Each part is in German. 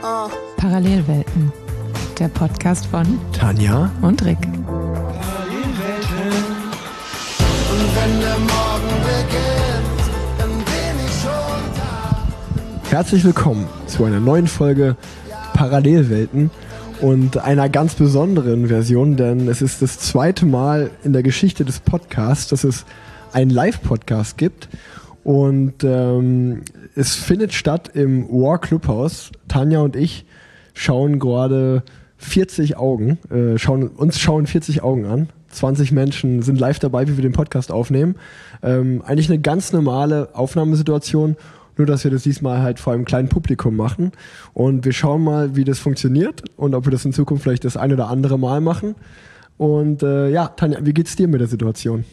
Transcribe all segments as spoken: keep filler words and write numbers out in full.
Uh. Parallelwelten, der Podcast von Tanja und Rick. Parallelwelten. Und wenn der Morgen beginnt, dann bin ich schon da. Herzlich willkommen zu einer neuen Folge Parallelwelten und einer ganz besonderen Version, denn es ist das zweite Mal in der Geschichte des Podcasts, dass es einen Live-Podcast gibt. Und ähm, es findet statt im War Clubhaus. Tanja und ich schauen gerade vierzig Augen, äh, schauen, uns schauen vierzig Augen an. zwanzig Menschen sind live dabei, wie wir den Podcast aufnehmen. Ähm, eigentlich eine ganz normale Aufnahmesituation, nur dass wir das diesmal halt vor einem kleinen Publikum machen. Und wir schauen mal, wie das funktioniert und ob wir das in Zukunft vielleicht das ein oder andere Mal machen. Und äh, ja, Tanja, wie geht's dir mit der Situation?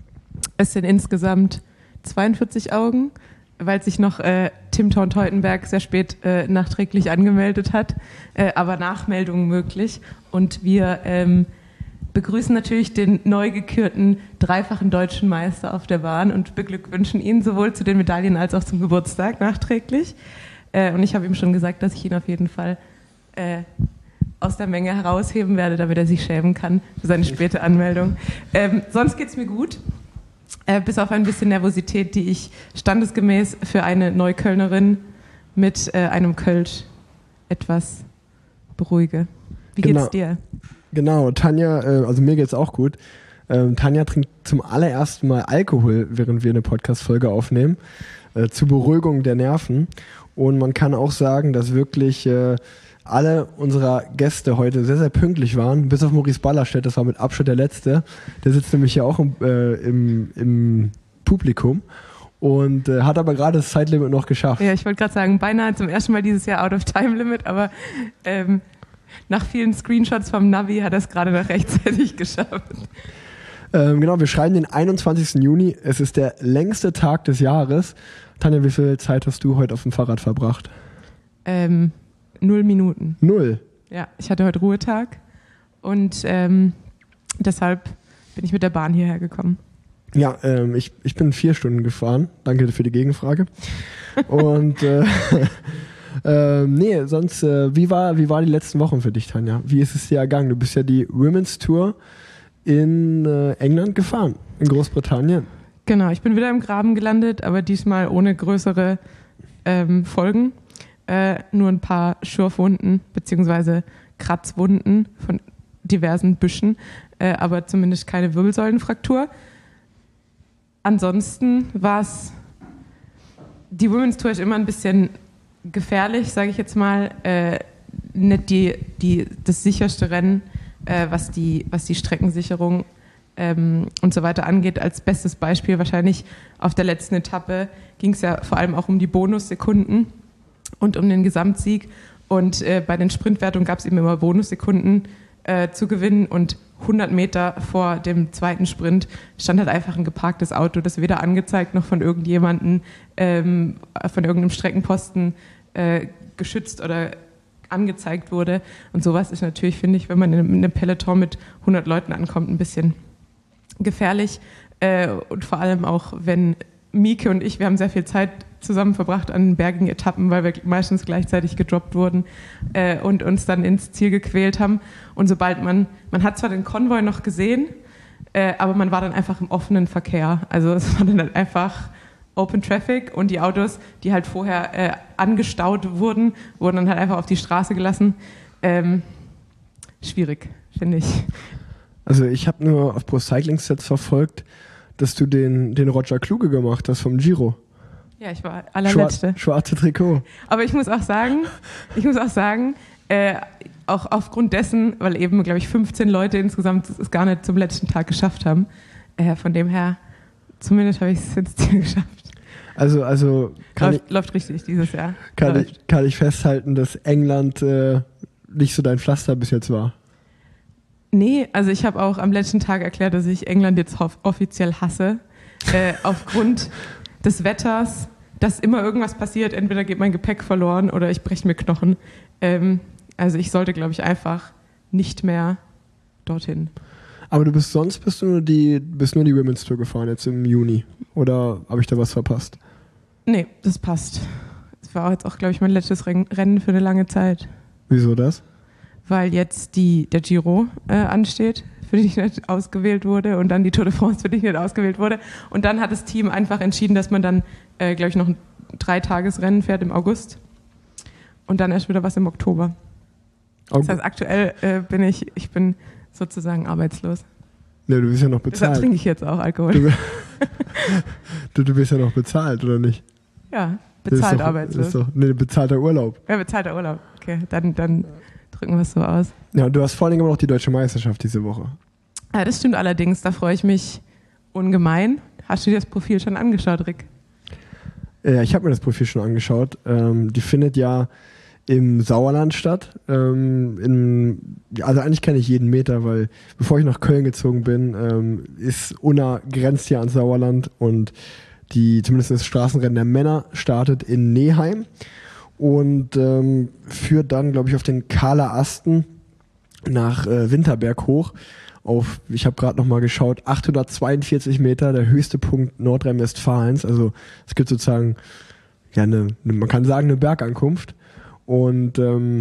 Es sind insgesamt zweiundvierzig Augen, weil sich noch äh, Tim Thorn-Teutenberg sehr spät äh, nachträglich angemeldet hat, äh, aber Nachmeldungen möglich. Und wir ähm, begrüßen natürlich den neu gekürten dreifachen deutschen Meister auf der Bahn und beglückwünschen ihn sowohl zu den Medaillen als auch zum Geburtstag nachträglich. Äh, und ich habe ihm schon gesagt, dass ich ihn auf jeden Fall äh, aus der Menge herausheben werde, damit er sich schämen kann für seine späte Anmeldung. Ähm, sonst geht's mir gut. Äh, bis auf ein bisschen Nervosität, die ich standesgemäß für eine Neuköllnerin mit äh, einem Kölsch etwas beruhige. Wie Genau. geht's dir? Genau, Tanja, äh, also mir geht's auch gut. Ähm, Tanja trinkt zum allerersten Mal Alkohol, während wir eine Podcast-Folge aufnehmen, äh, zur Beruhigung der Nerven. Und man kann auch sagen, dass wirklich äh, alle unserer Gäste heute sehr, sehr pünktlich waren, bis auf Maurice Ballerstedt, das war mit Abstand der Letzte. Der sitzt nämlich hier auch im, äh, im, im Publikum und äh, hat aber gerade das Zeitlimit noch geschafft. Ja, ich wollte gerade sagen, beinahe zum ersten Mal dieses Jahr out of time limit, aber ähm, nach vielen Screenshots vom Navi hat er es gerade noch rechtzeitig geschafft. Ähm, genau, wir schreiben den einundzwanzigsten Juni. Es ist der längste Tag des Jahres. Tanja, wie viel Zeit hast du heute auf dem Fahrrad verbracht? Ähm, null Minuten. Null? Ja, ich hatte heute Ruhetag und ähm, deshalb bin ich mit der Bahn hierher gekommen. Ja, ähm, ich, ich bin vier Stunden gefahren. Danke für die Gegenfrage. Und äh, äh, nee, sonst, äh, wie war, wie war die letzten Wochen für dich, Tanja? Wie ist es dir ergangen? Du bist ja die Women's Tour in äh, England gefahren, in Großbritannien. Genau, ich bin wieder im Graben gelandet, aber diesmal ohne größere ähm, Folgen. Äh, nur ein paar Schürfwunden bzw. Kratzwunden von diversen Büschen, äh, aber zumindest keine Wirbelsäulenfraktur. Ansonsten war es, die Women's Tour ist immer ein bisschen gefährlich, sage ich jetzt mal, äh, nicht die, die, das sicherste Rennen, äh, was, die, was die Streckensicherung ähm, und so weiter angeht. Als bestes Beispiel wahrscheinlich auf der letzten Etappe ging es ja vor allem auch um die Bonussekunden und um den Gesamtsieg. Und äh, bei den Sprintwertungen gab es eben immer Bonussekunden äh, zu gewinnen. Und hundert Meter vor dem zweiten Sprint stand halt einfach ein geparktes Auto, das weder angezeigt noch von irgendjemandem, ähm, von irgendeinem Streckenposten äh, geschützt oder angezeigt wurde. Und sowas ist natürlich, finde ich, wenn man in einem Peloton mit hundert Leuten ankommt, ein bisschen gefährlich. Äh, und vor allem auch, wenn Mieke und ich, wir haben sehr viel Zeit zusammen verbracht an bergigen Etappen, weil wir meistens gleichzeitig gedroppt wurden äh, und uns dann ins Ziel gequält haben. Und sobald man, man hat zwar den Konvoi noch gesehen, äh, aber man war dann einfach im offenen Verkehr. Also es war dann halt einfach Open Traffic und die Autos, die halt vorher äh, angestaut wurden, wurden dann halt einfach auf die Straße gelassen. Ähm, schwierig, finde ich. Also ich habe nur auf Pro Cycling Stats verfolgt, dass du den, den Roger Kluge gemacht hast vom Giro. Ja, ich war allerletzte. Schwar- schwarze Trikot. Aber ich muss auch sagen, ich muss auch sagen, äh, auch aufgrund dessen, weil eben, glaube ich, fünfzehn Leute insgesamt es gar nicht zum letzten Tag geschafft haben. Äh, von dem her, zumindest habe ich es ins Ziel geschafft. Also, also kann läuft, ich, läuft richtig dieses Jahr. Kann läuft. ich, kann ich festhalten, dass England äh, nicht so dein Pflaster bis jetzt war? Nee, also ich habe auch am letzten Tag erklärt, dass ich England jetzt hoff- offiziell hasse. Äh, aufgrund des Wetters, dass immer irgendwas passiert, entweder geht mein Gepäck verloren oder ich breche mir Knochen. Ähm, also ich sollte, glaube ich, einfach nicht mehr dorthin. Aber du bist sonst bist du nur die bist nur die Women's Tour gefahren jetzt im Juni oder habe ich da was verpasst? Nee, das passt. Das war auch jetzt auch, glaube ich, mein letztes Rennen für eine lange Zeit. Wieso das? Weil jetzt die, der Giro äh, ansteht, für den ich nicht ausgewählt wurde, und dann die Tour de France, für die ich nicht ausgewählt wurde. Und dann hat das Team einfach entschieden, dass man dann, äh, glaube ich, noch ein Dreitagesrennen fährt im August und dann erst wieder was im Oktober. Okay. Das heißt, aktuell äh, bin ich, ich bin sozusagen arbeitslos. Ne, du bist ja noch bezahlt. Deshalb trinke ich jetzt auch Alkohol. Du, du, du bist ja noch bezahlt, oder nicht? Ja, bezahlt doch, arbeitslos. Das ist doch ne, bezahlter Urlaub. Ja, bezahlter Urlaub. Okay, dann, dann drücken wir es so aus. Ja, und du hast vor allem immer noch die Deutsche Meisterschaft diese Woche. Ja, das stimmt allerdings. Da freue ich mich ungemein. Hast du dir das Profil schon angeschaut, Rick? Ja, ich habe mir das Profil schon angeschaut. Ähm, die findet ja im Sauerland statt. Ähm, in, also eigentlich kenne ich jeden Meter, weil bevor ich nach Köln gezogen bin, ähm, ist Unna grenzt ja ans Sauerland, und die, zumindest das Straßenrennen der Männer startet in Neheim und ähm, führt dann, glaube ich, auf den Kahler Asten nach äh, Winterberg hoch. Auf, ich habe gerade nochmal geschaut, achthundertzweiundvierzig Meter, der höchste Punkt Nordrhein-Westfalens. Also es gibt sozusagen, ja, eine, eine, man kann sagen, eine Bergankunft. Und ähm,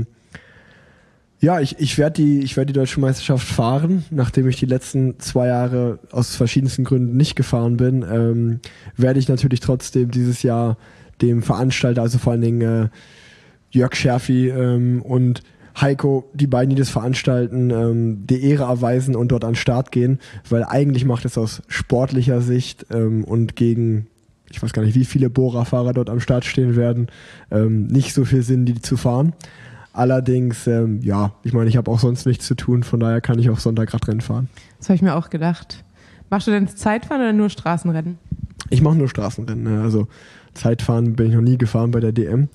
ja, ich, ich werde die, ich werd die Deutsche Meisterschaft fahren, nachdem ich die letzten zwei Jahre aus verschiedensten Gründen nicht gefahren bin. Ähm, werde ich natürlich trotzdem dieses Jahr dem Veranstalter, also vor allen Dingen äh, Jörg Scherfi ähm, und Heiko, die beiden, die das veranstalten, ähm, die Ehre erweisen und dort an den Start gehen, weil eigentlich macht es aus sportlicher Sicht ähm, und gegen, ich weiß gar nicht, wie viele Bora-Fahrer dort am Start stehen werden, ähm, nicht so viel Sinn, die zu fahren. Allerdings, ähm, ja, ich meine, ich habe auch sonst nichts zu tun, von daher kann ich auch Sonntagradrennen fahren. Das habe ich mir auch gedacht. Machst du denn Zeitfahren oder nur Straßenrennen? Ich mache nur Straßenrennen, ne? Also Zeitfahren bin ich noch nie gefahren bei der D M,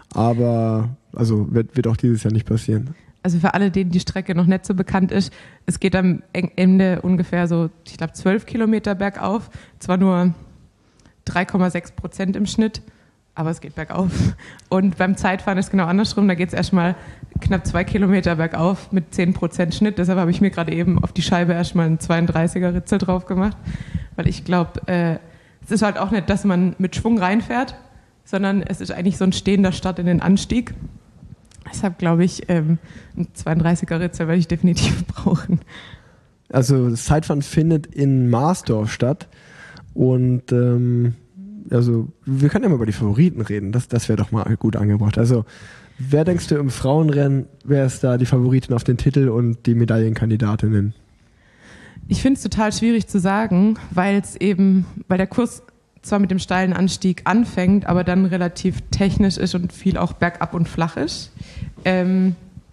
aber also wird, wird auch dieses Jahr nicht passieren. Also für alle, denen die Strecke noch nicht so bekannt ist, es geht am Ende ungefähr so, ich glaube, zwölf Kilometer bergauf. Zwar nur drei Komma sechs Prozent im Schnitt, aber es geht bergauf. Und beim Zeitfahren ist es genau andersrum. Da geht es erstmal knapp zwei Kilometer bergauf mit zehn Prozent Schnitt. Deshalb habe ich mir gerade eben auf die Scheibe erstmal einen zweiunddreißiger Ritzel drauf gemacht. Weil ich glaube, äh, es ist halt auch nicht, dass man mit Schwung reinfährt, sondern es ist eigentlich so ein stehender Start in den Anstieg. Deshalb glaube ich, ähm, ein zweiunddreißiger Ritzel werde ich definitiv brauchen. Also das Zeitfahren findet in Marsdorf statt. Und ähm, also wir können ja mal über die Favoriten reden. Das, das wäre doch mal gut angebracht. Also wer denkst du im Frauenrennen, wer ist da die Favoritin auf den Titel und die Medaillenkandidatinnen? Ich finde es total schwierig zu sagen, weil es eben, weil der Kurs zwar mit dem steilen Anstieg anfängt, aber dann relativ technisch ist und viel auch bergab und flach ist. Ähm,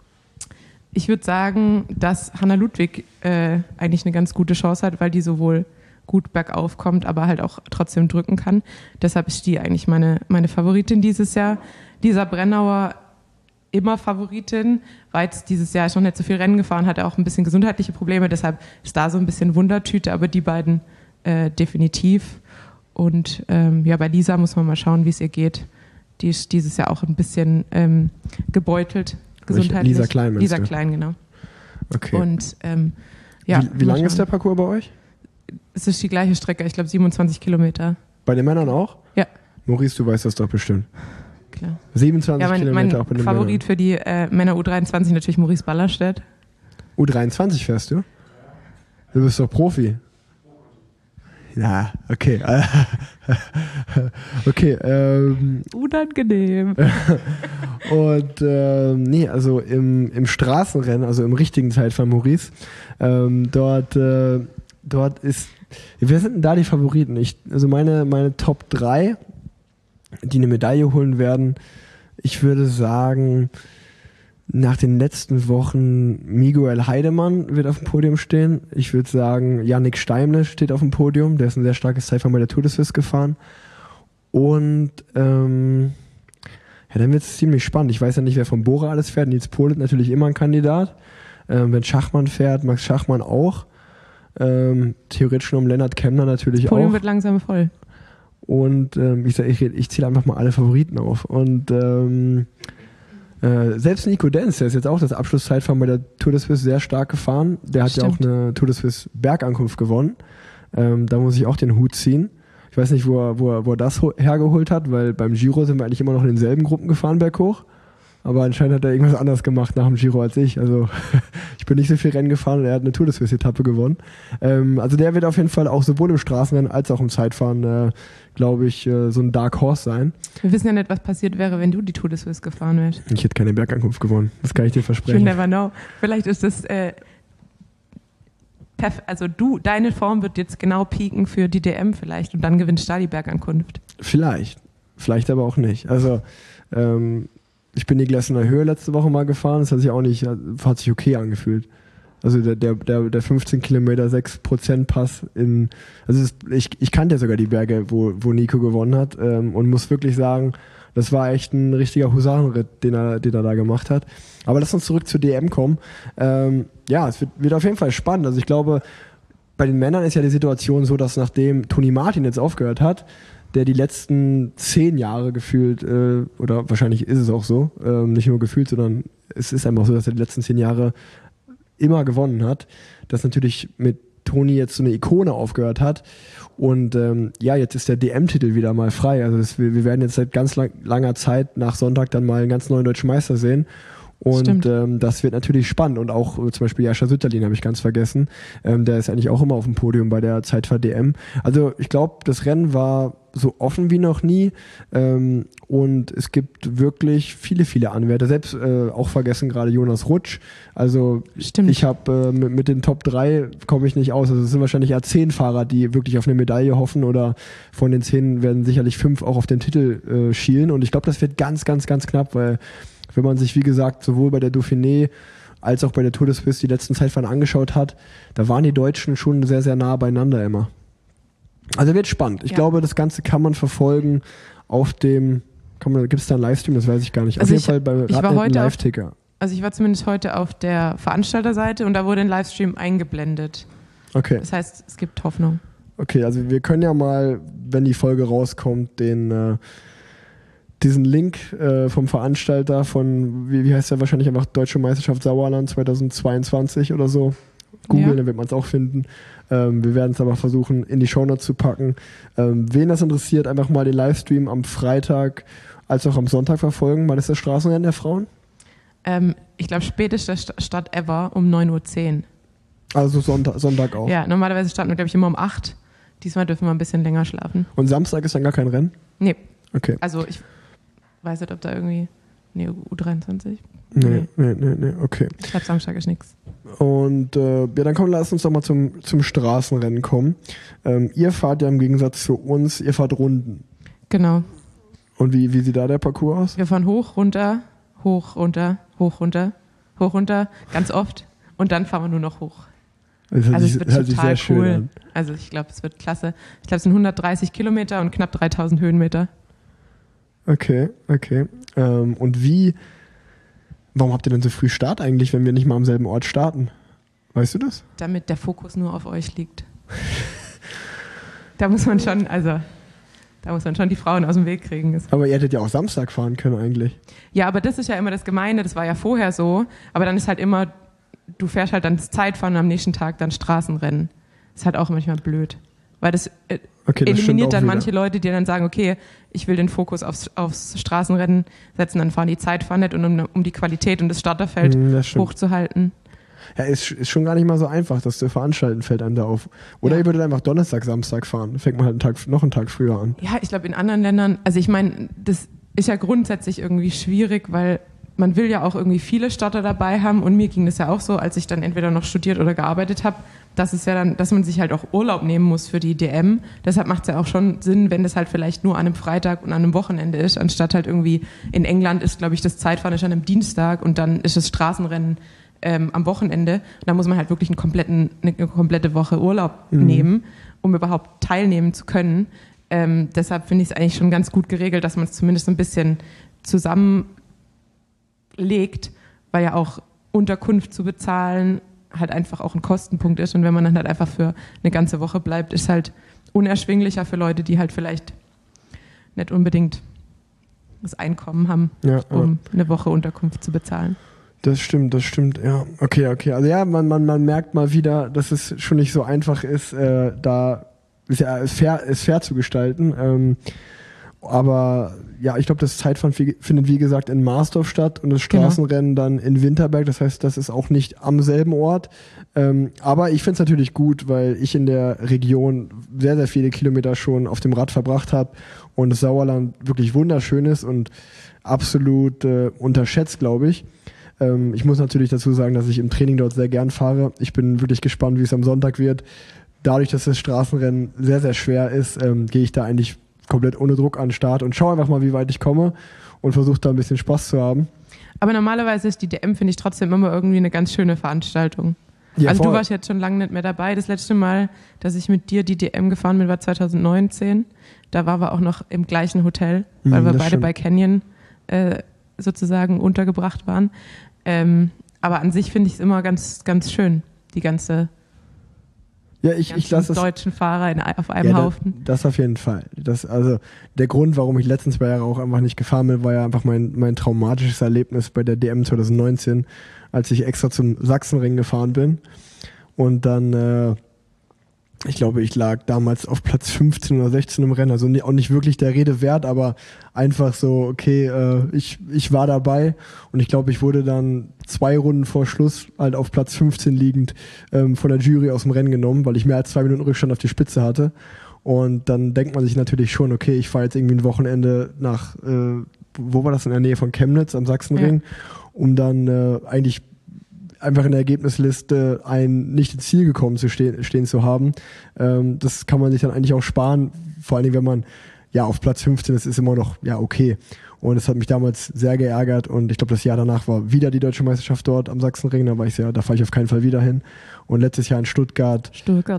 ich würde sagen, dass Hanna Ludwig äh, eigentlich eine ganz gute Chance hat, weil die sowohl gut bergauf kommt, aber halt auch trotzdem drücken kann. Deshalb ist die eigentlich meine, meine Favoritin dieses Jahr. Lisa Brennauer immer Favoritin, weil es dieses Jahr schon nicht so viel Rennen gefahren hat, auch ein bisschen gesundheitliche Probleme, deshalb ist da so ein bisschen Wundertüte, aber die beiden äh, definitiv. Und ähm, ja, bei Lisa muss man mal schauen, wie es ihr geht. Die ist dieses Jahr auch ein bisschen ähm, gebeutelt, gesundheitlich. Lisa Klein, Lisa Klein, genau. Okay. Und ähm, ja. Wie, wie lang ist der Parcours bei euch? Es ist die gleiche Strecke, ich glaube siebenundzwanzig Kilometer. Bei den Männern auch? Ja. Maurice, du weißt das doch bestimmt. Klar. siebenundzwanzig ja, mein, Kilometer mein auch bei den Favorit Männern. für die äh, Männer U dreiundzwanzig natürlich Maurice Ballerstedt. U dreiundzwanzig fährst du? Du bist doch Profi. Ja, okay. okay. Ähm, Unangenehm. und ähm, nee, also im, im Straßenrennen, also im richtigen Zeitfahren Maurice, ähm, dort, äh, dort ist, wer sind denn da die Favoriten? Ich, also meine, meine Top drei, die eine Medaille holen werden, ich würde sagen, nach den letzten Wochen Miguel Heidemann wird auf dem Podium stehen. Ich würde sagen, Yannick Steimle steht auf dem Podium. Der ist ein sehr starkes Zeitfahren bei der Tour de Suisse gefahren. Und ähm, ja, dann wird es ziemlich spannend. Ich weiß ja nicht, wer von Bora alles fährt. Nils Polit natürlich immer ein Kandidat. Ähm, wenn Schachmann fährt, Max Schachmann auch. Ähm, theoretisch nur um Lennart Kemner natürlich das Podium auch. wird langsam voll. Und ähm, ich, ich, ich zähle einfach mal alle Favoriten auf. Und ähm, Äh, selbst Nico Denz, der ist jetzt auch das Abschlusszeitfahren bei der Tour de Suisse sehr stark gefahren. Der hat Stimmt. ja auch eine Tour de Suisse Bergankunft gewonnen. Ähm, da muss ich auch den Hut ziehen. Ich weiß nicht, wo er, wo er, wo er das ho- hergeholt hat, weil beim Giro sind wir eigentlich immer noch in denselben Gruppen gefahren berghoch. Aber anscheinend hat er irgendwas anderes gemacht nach dem Giro als ich. Also ich bin nicht so viel Rennen gefahren und er hat eine Tour de Suisse-Etappe gewonnen. Ähm, also der wird auf jeden Fall auch sowohl im Straßenrennen als auch im Zeitfahren, äh, glaube ich, äh, so ein Dark Horse sein. Wir wissen ja nicht, was passiert wäre, wenn du die Tour de Suisse gefahren wärst. Ich hätte keine Bergankunft gewonnen. Das kann ich dir You versprechen. never know. Vielleicht ist das, äh, perf- also du, deine Form wird jetzt genau pieken für die D M vielleicht und dann gewinnst du da die Bergankunft. Vielleicht. Vielleicht aber auch nicht. Also ähm, ich bin die Glessener Höhe letzte Woche mal gefahren. Das hat sich auch nicht, hat sich okay angefühlt. Also der, der, der, der fünfzehn Kilometer sechs Prozent Pass in, also es, ich, ich kannte ja sogar die Berge, wo, wo Nico gewonnen hat, ähm, und muss wirklich sagen, das war echt ein richtiger Husarenritt, den er, den er da gemacht hat. Aber lass uns zurück zur D M kommen. Ähm, ja, es wird, wird auf jeden Fall spannend. Also ich glaube, bei den Männern ist ja die Situation so, dass nachdem Toni Martin jetzt aufgehört hat, der die letzten zehn Jahre gefühlt, äh, oder wahrscheinlich ist es auch so, ähm, nicht nur gefühlt, sondern es ist einfach so, dass er die letzten zehn Jahre immer gewonnen hat, dass natürlich mit Toni jetzt so eine Ikone aufgehört hat und ähm, ja, jetzt ist der D M-Titel wieder mal frei, also das, wir, wir werden jetzt seit ganz lang, langer Zeit nach Sonntag dann mal einen ganz neuen Deutschen Meister sehen. Und ähm, das wird natürlich spannend. Und auch äh, zum Beispiel Jascha Sütterlin habe ich ganz vergessen. Ähm, der ist eigentlich auch immer auf dem Podium bei der Zeitfahr-D M. Also ich glaube, das Rennen war so offen wie noch nie. Ähm, und es gibt wirklich viele, viele Anwärter. Selbst äh, auch vergessen gerade Jonas Rutsch. Also Stimmt. ich habe äh, mit, mit den Top drei komme ich nicht aus. Also es sind wahrscheinlich eher zehn Fahrer, die wirklich auf eine Medaille hoffen. Oder von den zehn werden sicherlich fünf auch auf den Titel äh, schielen. Und ich glaube, das wird ganz, ganz, ganz knapp, weil wenn man sich, wie gesagt, sowohl bei der Dauphiné als auch bei der Tour de Suisse die letzten Zeitfahren angeschaut hat, da waren die Deutschen schon sehr, sehr nah beieinander immer. Also wird spannend. Ich ja. glaube, das Ganze kann man verfolgen auf dem, gibt es da einen Livestream? Das weiß ich gar nicht. Also auf jeden ich, Fall bei Radnet Live-Ticker. Also ich war zumindest heute auf der Veranstalterseite und da wurde ein Livestream eingeblendet. Okay. Das heißt, es gibt Hoffnung. Okay, also wir können ja mal, wenn die Folge rauskommt, den äh, diesen Link äh, vom Veranstalter von, wie, wie heißt der, wahrscheinlich einfach Deutsche Meisterschaft Sauerland zweitausendzweiundzwanzig oder so, googeln, ja. Dann wird man es auch finden. Ähm, wir werden es aber versuchen, in die Shownotes zu packen. Ähm, wen das interessiert, einfach mal den Livestream am Freitag als auch am Sonntag verfolgen. Wann ist das Straßenrennen der Frauen? Ähm, ich glaube, späteste Start ever um neun Uhr zehn. Also Sonntag, Sonntag auch? Ja, normalerweise starten wir, glaube ich, immer um acht. Diesmal dürfen wir ein bisschen länger schlafen. Und Samstag ist dann gar kein Rennen? Nee. Okay. Also ich weiß nicht, ob da irgendwie... Nee, U dreiundzwanzig? Nee, nee, nee, nee, okay. Ich glaube, Samstag ist nichts. Und äh, ja, dann komm, lass uns doch mal zum, zum Straßenrennen kommen. Ähm, ihr fahrt ja im Gegensatz zu uns, ihr fahrt Runden. Genau. Und wie, wie sieht da der Parcours aus? Wir fahren hoch, runter, hoch, runter, hoch, runter, hoch, runter, ganz oft. Und dann fahren wir nur noch hoch. Das hört also sich, es wird hört sich total sehr cool. schön an. Also ich glaube, es wird klasse. Ich glaube, es sind hundertdreißig Kilometer und knapp dreitausend Höhenmeter. Okay, okay. Ähm, und wie, warum habt ihr denn so früh Start eigentlich, wenn wir nicht mal am selben Ort starten? Weißt du das? Damit der Fokus nur auf euch liegt. Da muss man schon, also, da muss man schon die Frauen aus dem Weg kriegen. Aber ihr hättet ja auch Samstag fahren können eigentlich. Ja, aber das ist ja immer das Gemeine, das war ja vorher so. Aber dann ist halt immer, du fährst halt dann das Zeitfahren und am nächsten Tag dann Straßenrennen. Das ist halt auch manchmal blöd. Weil das äh, okay, das eliminiert dann wieder. manche Leute, die dann sagen, okay, ich will den Fokus aufs, aufs Straßenrennen setzen, dann fahren die Zeitfahren nicht, und um, um die Qualität und das Starterfeld hm, das hochzuhalten. Ja, ist, ist schon gar nicht mal so einfach, das zu veranstalten, fällt einem da auf. Oder ja. ihr würdet einfach Donnerstag, Samstag fahren, dann fängt man halt einen Tag, noch einen Tag früher an. Ja, ich glaube in anderen Ländern, also ich meine, das ist ja grundsätzlich irgendwie schwierig, weil man will ja auch irgendwie viele Starter dabei haben, und mir ging das ja auch so, als ich dann entweder noch studiert oder gearbeitet habe, dass es ja dann, dass man sich halt auch Urlaub nehmen muss für die D M. Deshalb macht es ja auch schon Sinn, wenn das halt vielleicht nur an einem Freitag und an einem Wochenende ist, anstatt halt irgendwie in England ist, glaube ich, das Zeitfahren ist an einem Dienstag und dann ist das Straßenrennen ähm, am Wochenende. Und da muss man halt wirklich einen kompletten, eine komplette Woche Urlaub mhm. nehmen, um überhaupt teilnehmen zu können. Ähm, deshalb finde ich es eigentlich schon ganz gut geregelt, dass man es zumindest ein bisschen zusammenlegt, weil ja auch Unterkunft zu bezahlen halt einfach auch ein Kostenpunkt ist, und wenn man dann halt einfach für eine ganze Woche bleibt, ist halt unerschwinglicher für Leute, die halt vielleicht nicht unbedingt das Einkommen haben, ja, um ja. eine Woche Unterkunft zu bezahlen. Das stimmt, das stimmt, ja. Okay, okay. Also ja, man, man, man merkt mal wieder, dass es schon nicht so einfach ist, äh, da ist ja ist fair, ist fair zu gestalten. Ähm, aber ja, ich glaube, das Zeitfahren findet wie gesagt in Marsdorf statt und das Straßenrennen genau. dann in Winterberg. Das heißt, das ist auch nicht am selben Ort. Ähm, aber ich finde es natürlich gut, weil ich in der Region sehr, sehr viele Kilometer schon auf dem Rad verbracht habe und das Sauerland wirklich wunderschön ist und absolut äh, unterschätzt, glaube ich. Ähm, ich muss natürlich dazu sagen, dass ich im Training dort sehr gern fahre. Ich bin wirklich gespannt, wie es am Sonntag wird. Dadurch, dass das Straßenrennen sehr, sehr schwer ist, ähm, gehe ich da eigentlich komplett ohne Druck an den Start und schaue einfach mal, wie weit ich komme und versuche da ein bisschen Spaß zu haben. Aber normalerweise ist die D M, finde ich, trotzdem immer irgendwie eine ganz schöne Veranstaltung. Ja, also voll. Du warst jetzt schon lange nicht mehr dabei. Das letzte Mal, dass ich mit dir die D M gefahren bin, war zwanzig neunzehn. Da waren wir auch noch im gleichen Hotel, weil mm, wir beide stimmt. bei Canyon äh, sozusagen untergebracht waren. Ähm, aber an sich finde ich es immer ganz, ganz schön, die ganze Ja, ich, ich lasse deutschen Fahrer in, auf einem ja, Haufen. Das, das auf jeden Fall. Das, also der Grund, warum ich letzten zwei Jahre auch einfach nicht gefahren bin, war ja einfach mein, mein traumatisches Erlebnis bei der D M zwanzig neunzehn, als ich extra zum Sachsenring gefahren bin. Und dann, äh, ich glaube, ich lag damals auf Platz fünfzehn oder sechzehn im Rennen, also auch nicht wirklich der Rede wert, aber einfach so, okay, äh, ich, ich war dabei und ich glaube, ich wurde dann zwei Runden vor Schluss halt auf Platz fünfzehn liegend ähm, von der Jury aus dem Rennen genommen, weil ich mehr als zwei Minuten Rückstand auf die Spitze hatte. Und dann denkt man sich natürlich schon, okay, ich fahre jetzt irgendwie ein Wochenende nach, äh, wo war das, in der Nähe von Chemnitz am Sachsenring, ja. um dann äh, eigentlich einfach in der Ergebnisliste ein nicht ins Ziel gekommen zu stehen, stehen zu haben. Ähm, das kann man sich dann eigentlich auch sparen, vor allen Dingen, wenn man ja auf Platz fünfzehn ist, ist immer noch ja okay. Und das hat mich damals sehr geärgert und ich glaube, das Jahr danach war wieder die Deutsche Meisterschaft dort am Sachsenring, da war ich sehr, da fahre ich auf keinen Fall wieder hin. Und letztes Jahr in Stuttgart, Stuttgart.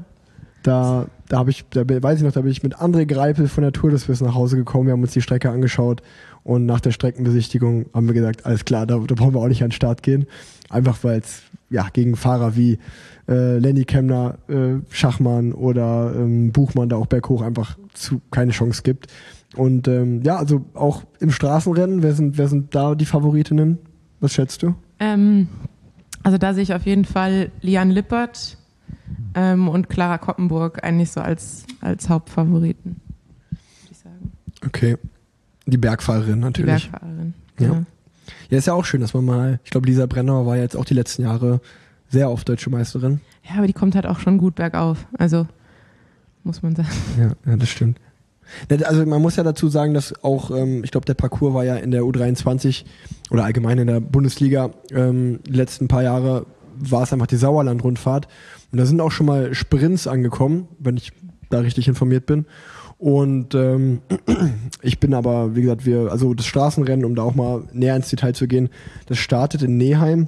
da, da habe ich, da weiß ich noch, da bin ich mit André Greipel von der Tour des Wissens nach Hause gekommen, wir haben uns die Strecke angeschaut und nach der Streckenbesichtigung haben wir gesagt, alles klar, da, da brauchen wir auch nicht an den Start gehen. Einfach weil es ja, gegen Fahrer wie äh, Lenny Kemner, äh, Schachmann oder ähm, Buchmann da auch berghoch einfach zu, keine Chance gibt. Und ähm, ja, also auch im Straßenrennen, wer sind, wer sind da die Favoritinnen? Was schätzt du? Ähm, also da sehe ich auf jeden Fall Liane Lippert ähm, und Clara Koppenburg eigentlich so als, als Hauptfavoriten, würde ich sagen. Okay. Die Bergfahrerin natürlich. Die Bergfahrerin, ja. ja. Ja, ist ja auch schön, dass man mal, ich glaube, Lisa Brenner war jetzt auch die letzten Jahre sehr oft Deutsche Meisterin. Ja, aber die kommt halt auch schon gut bergauf, also muss man sagen. Ja, ja, das stimmt. Also man muss ja dazu sagen, dass auch, ähm, ich glaube, der Parcours war ja in der U dreiundzwanzig oder allgemein in der Bundesliga ähm, die letzten paar Jahre war es einfach die Sauerland-Rundfahrt und da sind auch schon mal Sprints angekommen, wenn ich da richtig informiert bin. Und ähm, ich bin aber, wie gesagt, wir, also das Straßenrennen, um da auch mal näher ins Detail zu gehen, das startet in Neheim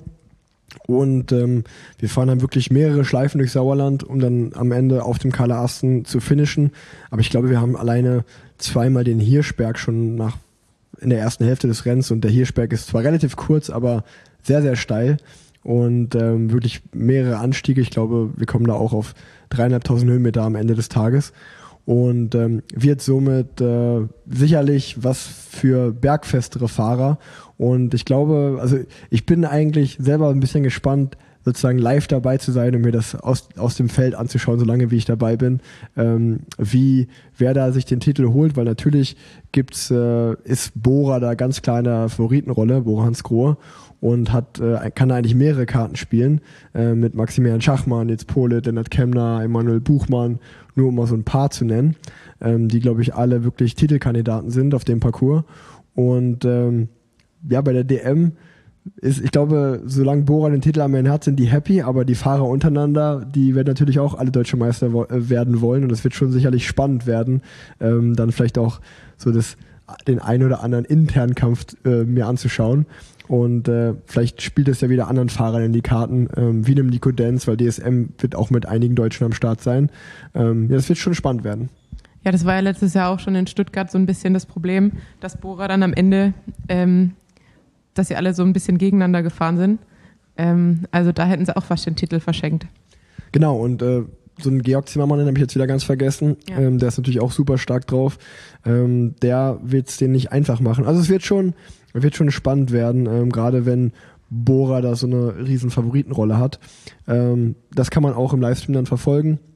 und ähm, wir fahren dann wirklich mehrere Schleifen durch Sauerland, um dann am Ende auf dem Karler Asten zu finishen. Aber ich glaube, wir haben alleine zweimal den Hirschberg schon nach in der ersten Hälfte des Rennens und der Hirschberg ist zwar relativ kurz, aber sehr, sehr steil und ähm, wirklich mehrere Anstiege. Ich glaube, wir kommen da auch auf dreieinhalbtausend Höhenmeter am Ende des Tages. Und ähm, wird somit äh, sicherlich was für bergfestere Fahrer. Und ich glaube, also ich bin eigentlich selber ein bisschen gespannt, sozusagen live dabei zu sein und mir das aus, aus dem Feld anzuschauen, solange wie ich dabei bin, ähm, wie wer da sich den Titel holt, weil natürlich gibt's äh, ist Bora da ganz klar in der Favoritenrolle, Bora Hansgrohe, und hat äh, kann da eigentlich mehrere Karten spielen, äh, mit Maximilian Schachmann, jetzt Pole, Lennart Kemner, Emanuel Buchmann, nur um mal so ein paar zu nennen, ähm, die, glaube ich, alle wirklich Titelkandidaten sind auf dem Parcours. Und ähm, ja, bei der D M ist, ich glaube, solange Bora den Titel am Ende hat, sind die happy, aber die Fahrer untereinander, die werden natürlich auch alle Deutsche Meister wo- werden wollen und es wird schon sicherlich spannend werden, ähm, dann vielleicht auch so das, den einen oder anderen internen Kampf äh, mir anzuschauen. Und äh, vielleicht spielt es ja wieder anderen Fahrern in die Karten, ähm, wie einem Nico Denz, weil D S M wird auch mit einigen Deutschen am Start sein. Ähm, ja, das wird schon spannend werden. Ja, das war ja letztes Jahr auch schon in Stuttgart so ein bisschen das Problem, dass Bora dann am Ende, ähm, dass sie alle so ein bisschen gegeneinander gefahren sind. Ähm, also da hätten sie auch fast den Titel verschenkt. Genau, und äh, so einen Georg Zimmermann, den habe ich jetzt wieder ganz vergessen. Ja. Ähm, der ist natürlich auch super stark drauf. Ähm, der wird es den nicht einfach machen. Also es wird schon, wird schon spannend werden, ähm, gerade wenn Bora da so eine riesen Favoritenrolle hat. Ähm, das kann man auch im Livestream dann verfolgen.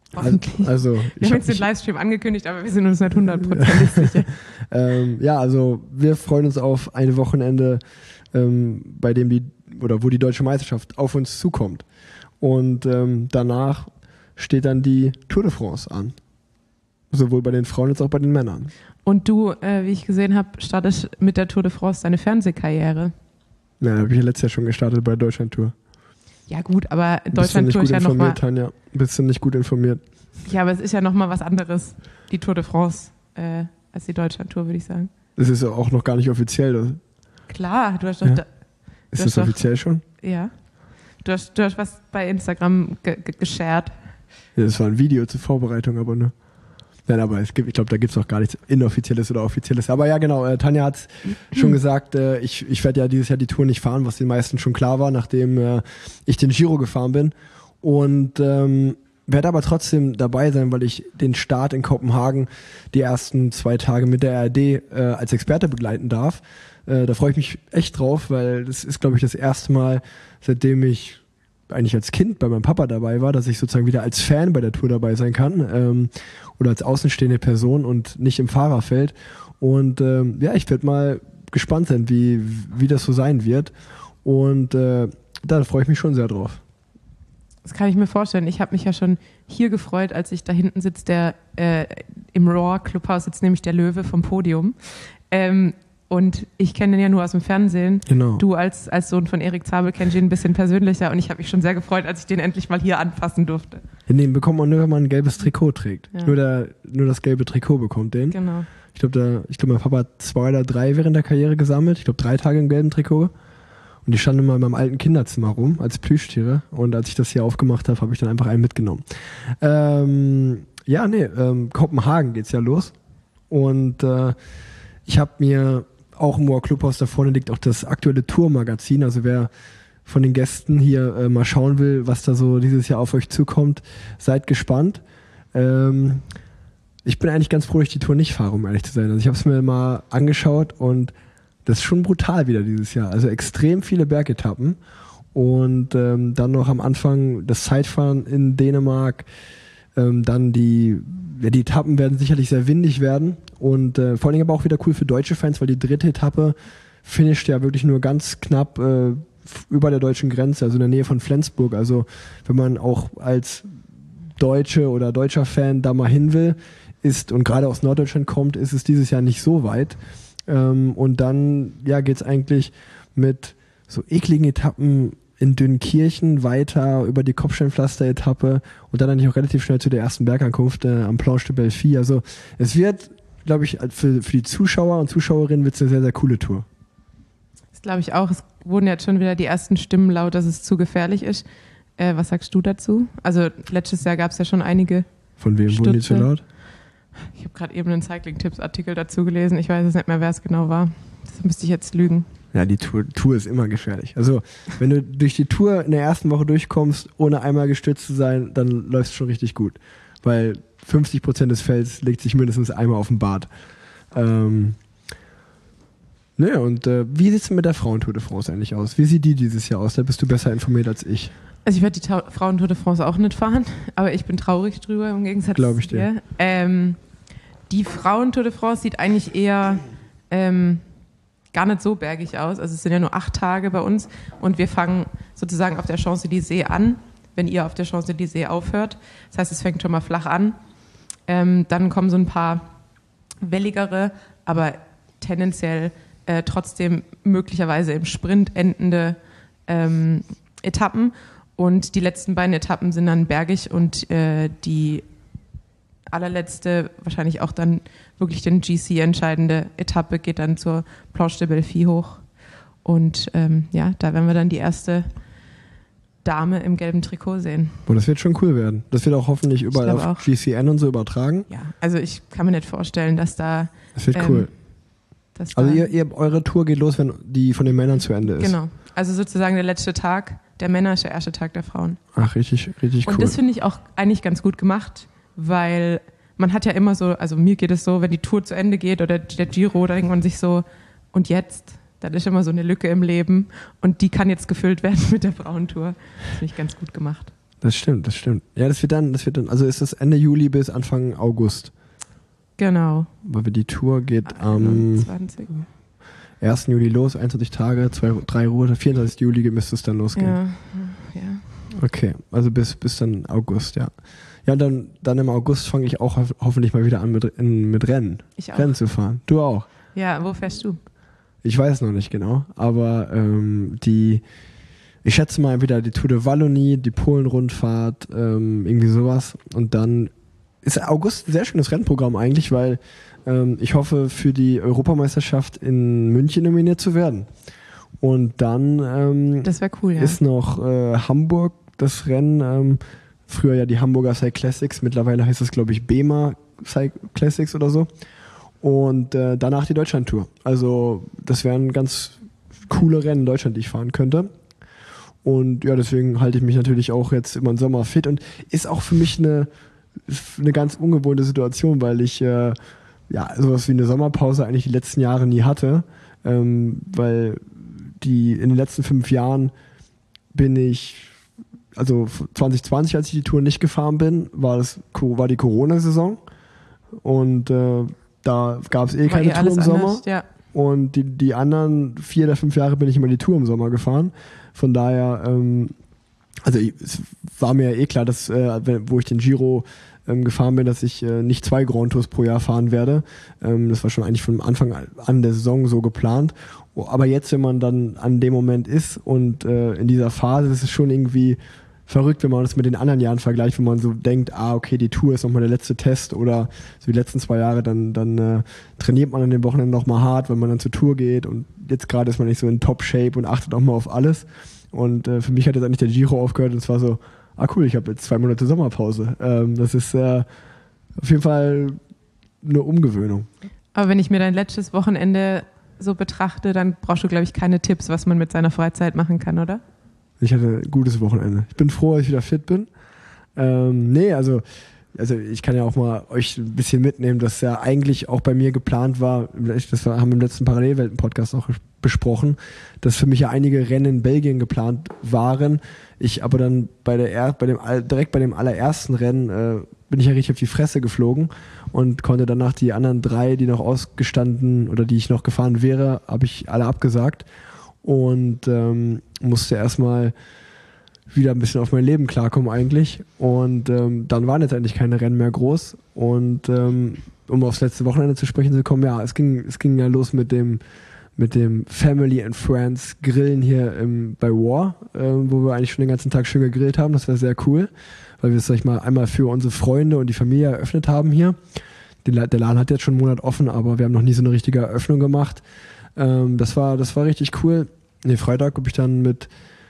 Hoffentlich. Also, wir ich haben hab jetzt den mich- Livestream angekündigt, aber wir sind uns nicht hundertprozentig sicher. ähm, ja, also wir freuen uns auf ein Wochenende, ähm, bei dem die, oder wo die deutsche Meisterschaft auf uns zukommt. Und ähm, danach steht dann die Tour de France an. Sowohl bei den Frauen als auch bei den Männern. Und du, äh, wie ich gesehen habe, startest mit der Tour de France deine Fernsehkarriere. Ja, habe ich ja letztes Jahr schon gestartet bei der Deutschland-Tour. Ja gut, aber Bist du Deutschland nicht Tour gut ist ja nochmal. informiert, Tanja? Bist du nicht gut informiert? Ja, aber es ist ja nochmal was anderes, die Tour de France, äh, als die Deutschland Tour, würde ich sagen. Das ist ja auch noch gar nicht offiziell. Das, Klar, du hast doch. Ja. Da, ist Du das hast doch- offiziell schon? ja. Du hast, du hast was bei Instagram ge ge geshared. Ja, das war ein Video zur Vorbereitung, aber ne. Nein, aber es gibt, ich glaube, da gibt es auch gar nichts Inoffizielles oder Offizielles. Aber ja, genau, äh, Tanja hat schon gesagt, äh, ich, ich werde ja dieses Jahr die Tour nicht fahren, was den meisten schon klar war, nachdem äh, ich den Giro gefahren bin. Und ähm, werde aber trotzdem dabei sein, weil ich den Start in Kopenhagen die ersten zwei Tage mit der A R D äh, als Experte begleiten darf. Äh, da freue ich mich echt drauf, weil das ist, glaube ich, das erste Mal, seitdem ich eigentlich als Kind bei meinem Papa dabei war, dass ich sozusagen wieder als Fan bei der Tour dabei sein kann ähm, oder als außenstehende Person und nicht im Fahrerfeld. Und ähm, ja, ich werde mal gespannt sein, wie, wie das so sein wird. Und äh, da freue ich mich schon sehr drauf. Das kann ich mir vorstellen. Ich habe mich ja schon hier gefreut, als ich da hinten sitze, der äh, im Raw Clubhaus sitzt, nämlich der Löwe vom Podium. Ähm, und ich kenne den ja nur aus dem Fernsehen. Genau. Du als, als Sohn von Erik Zabel kennst ihn ein bisschen persönlicher und ich habe mich schon sehr gefreut, als ich den endlich mal hier anfassen durfte. Ja, den bekommt man nur, wenn man ein gelbes Trikot trägt. Ja. Nur, der, nur das gelbe Trikot bekommt den. Genau. Ich glaube, ich glaube, mein Papa hat zwei oder drei während der Karriere gesammelt. Ich glaube, drei Tage im gelben Trikot. Und die standen immer in meinem alten Kinderzimmer rum als Plüschtiere. Und als ich das hier aufgemacht habe, habe ich dann einfach einen mitgenommen. Ähm, ja, nee, ähm, Kopenhagen geht's ja los. Und äh, ich habe mir auch im Moor Clubhaus da vorne liegt auch das aktuelle Tourmagazin. Also wer von den Gästen hier äh, mal schauen will, was da so dieses Jahr auf euch zukommt, seid gespannt. Ähm, ich bin eigentlich ganz froh, dass ich die Tour nicht fahre, um ehrlich zu sein. Also ich habe es mir mal angeschaut und das ist schon brutal wieder dieses Jahr. Also extrem viele Bergetappen und ähm, dann noch am Anfang das Zeitfahren in Dänemark. Ähm, dann die, ja, die Etappen werden sicherlich sehr windig werden und äh, vor allen Dingen aber auch wieder cool für deutsche Fans, weil die dritte Etappe finisht ja wirklich nur ganz knapp äh, f- über der deutschen Grenze, also in der Nähe von Flensburg. Also wenn man auch als Deutsche oder deutscher Fan da mal hin will, ist und gerade aus Norddeutschland kommt, ist es dieses Jahr nicht so weit. Ähm, und dann ja, geht es eigentlich mit so ekligen Etappen in Dünnkirchen weiter über die Kopfsteinpflaster-Etappe und dann eigentlich auch relativ schnell zu der ersten Bergankunft äh, am Planche de Belfi. Also es wird, glaube ich, für, für die Zuschauer und Zuschauerinnen wird es eine sehr, sehr coole Tour. Das glaube ich auch. Es wurden jetzt schon wieder die ersten Stimmen laut, dass es zu gefährlich ist. Äh, was sagst du dazu? Also letztes Jahr gab es ja schon einige. Von wem wurden die zu Stütze. laut? Ich habe gerade eben einen Cycling-Tipps-Artikel dazu gelesen. Ich weiß jetzt nicht mehr, wer es genau war. Das müsste ich jetzt lügen. Ja, die Tour, Tour ist immer gefährlich. Also, wenn du durch die Tour in der ersten Woche durchkommst, ohne einmal gestürzt zu sein, dann läuft es schon richtig gut. Weil fünfzig Prozent des Felds legt sich mindestens einmal auf den Bart. Ähm, naja, und äh, wie sieht es mit der Frauentour de France eigentlich aus? Wie sieht die dieses Jahr aus? Da bist du besser informiert als ich. Also ich werde die Tau- Frauentour de France auch nicht fahren, aber ich bin traurig drüber im Gegensatz Glaub ich zu dir. Ähm, die Frauentour de France sieht eigentlich eher ähm, gar nicht so bergig aus. Also es sind ja nur acht Tage bei uns und wir fangen sozusagen auf der Champs-Élysées an, wenn ihr auf der Champs-Élysées aufhört. Das heißt, es fängt schon mal flach an. Ähm, dann kommen so ein paar welligere, aber tendenziell äh, trotzdem möglicherweise im Sprint endende ähm, Etappen. Und die letzten beiden Etappen sind dann bergig und äh, die allerletzte, wahrscheinlich auch dann wirklich den G C entscheidende Etappe geht dann zur Planche de Belfi hoch. Und ähm, ja, da werden wir dann die erste Dame im gelben Trikot sehen. Boah, das wird schon cool werden. Das wird auch hoffentlich überall glaube auf auch. G C N und so übertragen. Ja, also ich kann mir nicht vorstellen, dass da... Das wird ähm, cool. dass Also da, ihr, ihr, eure Tour geht los, wenn die von den Männern zu Ende ist. Genau, also sozusagen der letzte Tag der Männer ist der erste Tag der Frauen. Ach, richtig, richtig cool. Und das finde ich auch eigentlich ganz gut gemacht, weil man hat ja immer so, also mir geht es so, wenn die Tour zu Ende geht oder der Giro, da denkt man sich so, und jetzt? Dann ist immer so eine Lücke im Leben und die kann jetzt gefüllt werden mit der Frauentour. Das finde ich ganz gut gemacht. Das stimmt, das stimmt. Ja, das wird dann, das wird dann, also ist das Ende Juli bis Anfang August. Genau. Weil wir die Tour geht am einundzwanzig ersten Juli los, einundzwanzig Tage, zwei, drei Ruhe, vierundzwanzigsten Juli müsste es dann losgehen. Ja, ja. Okay, also bis, bis dann August, ja. Ja, und dann, dann im August fange ich auch ho- hoffentlich mal wieder an mit, in, mit Rennen. Ich auch. Rennen zu fahren. Du auch. Ja, wo fährst du? Ich weiß noch nicht genau, aber ähm, die, ich schätze mal wieder die Tour de Wallonie, die Polen-Rundfahrt, ähm, irgendwie sowas. Und dann ist August ein sehr schönes Rennprogramm eigentlich, weil ähm, ich hoffe, für die Europameisterschaft in München nominiert zu werden. Und dann ähm, Das wäre cool, ja. ist noch äh, Hamburg das Rennen, ähm, früher ja die Hamburger Cyclassics, mittlerweile heißt es glaube ich B E M A Cyclassics oder so. Und äh, danach die Deutschlandtour. Also das wären ganz coole Rennen in Deutschland, die ich fahren könnte. Und ja, deswegen halte ich mich natürlich auch jetzt immer im Sommer fit und ist auch für mich eine, eine ganz ungewohnte Situation, weil ich äh, ja sowas wie eine Sommerpause eigentlich die letzten Jahre nie hatte, ähm, weil die in den letzten fünf Jahren bin ich, also zwanzig zwanzig, als ich die Tour nicht gefahren bin, war das war die Corona-Saison und äh, da gab es eh War keine eh Tour alles im Sommer. anders, ja. Und die, die anderen vier oder fünf Jahre bin ich immer die Tour im Sommer gefahren. Von daher, ähm, also ich, es war mir eh klar, dass äh, wenn, wo ich den Giro ähm, gefahren bin, dass ich äh, nicht zwei Grand Tours pro Jahr fahren werde. Ähm, das war schon eigentlich von Anfang an der Saison so geplant. Aber jetzt, wenn man dann an dem Moment ist und äh, in dieser Phase, ist es schon irgendwie verrückt, wenn man das mit den anderen Jahren vergleicht, wenn man so denkt, ah, okay, die Tour ist nochmal der letzte Test oder so die letzten zwei Jahre, dann, dann äh, trainiert man an den Wochenenden nochmal hart, wenn man dann zur Tour geht und jetzt gerade ist man nicht so in Top-Shape und achtet auch mal auf alles. Und äh, für mich hat jetzt eigentlich der Giro aufgehört und es war so, ah cool, ich habe jetzt zwei Monate Sommerpause. Ähm, das ist äh, auf jeden Fall eine Umgewöhnung. Aber wenn ich mir dein letztes Wochenende so betrachte, dann brauchst du, glaube ich, keine Tipps, was man mit seiner Freizeit machen kann, oder? Ich hatte ein gutes Wochenende. Ich bin froh, dass ich wieder fit bin. Ähm, nee, also, also ich kann ja auch mal euch ein bisschen mitnehmen, dass ja eigentlich auch bei mir geplant war, das haben wir im letzten Parallelwelten-Podcast auch besprochen, dass für mich ja einige Rennen in Belgien geplant waren. Ich aber dann bei der er, bei dem direkt bei dem allerersten Rennen äh, bin ich ja richtig auf die Fresse geflogen und konnte danach die anderen drei, die noch ausgestanden oder die ich noch gefahren wäre, habe ich alle abgesagt. Und ähm, musste erstmal wieder ein bisschen auf mein Leben klarkommen eigentlich. Und ähm, dann waren jetzt eigentlich keine Rennen mehr groß. Und ähm, um aufs letzte Wochenende zu sprechen zu kommen, ja, es ging, es ging ja los mit dem, mit dem Family and Friends Grillen hier im, bei War, äh, wo wir eigentlich schon den ganzen Tag schön gegrillt haben. Das war sehr cool, weil wir es, sag ich mal, einmal für unsere Freunde und die Familie eröffnet haben hier. Der Laden hat jetzt schon einen Monat offen, aber wir haben noch nie so eine richtige Eröffnung gemacht. Ähm, das war, das war richtig cool. Nee, Freitag habe ich dann mit,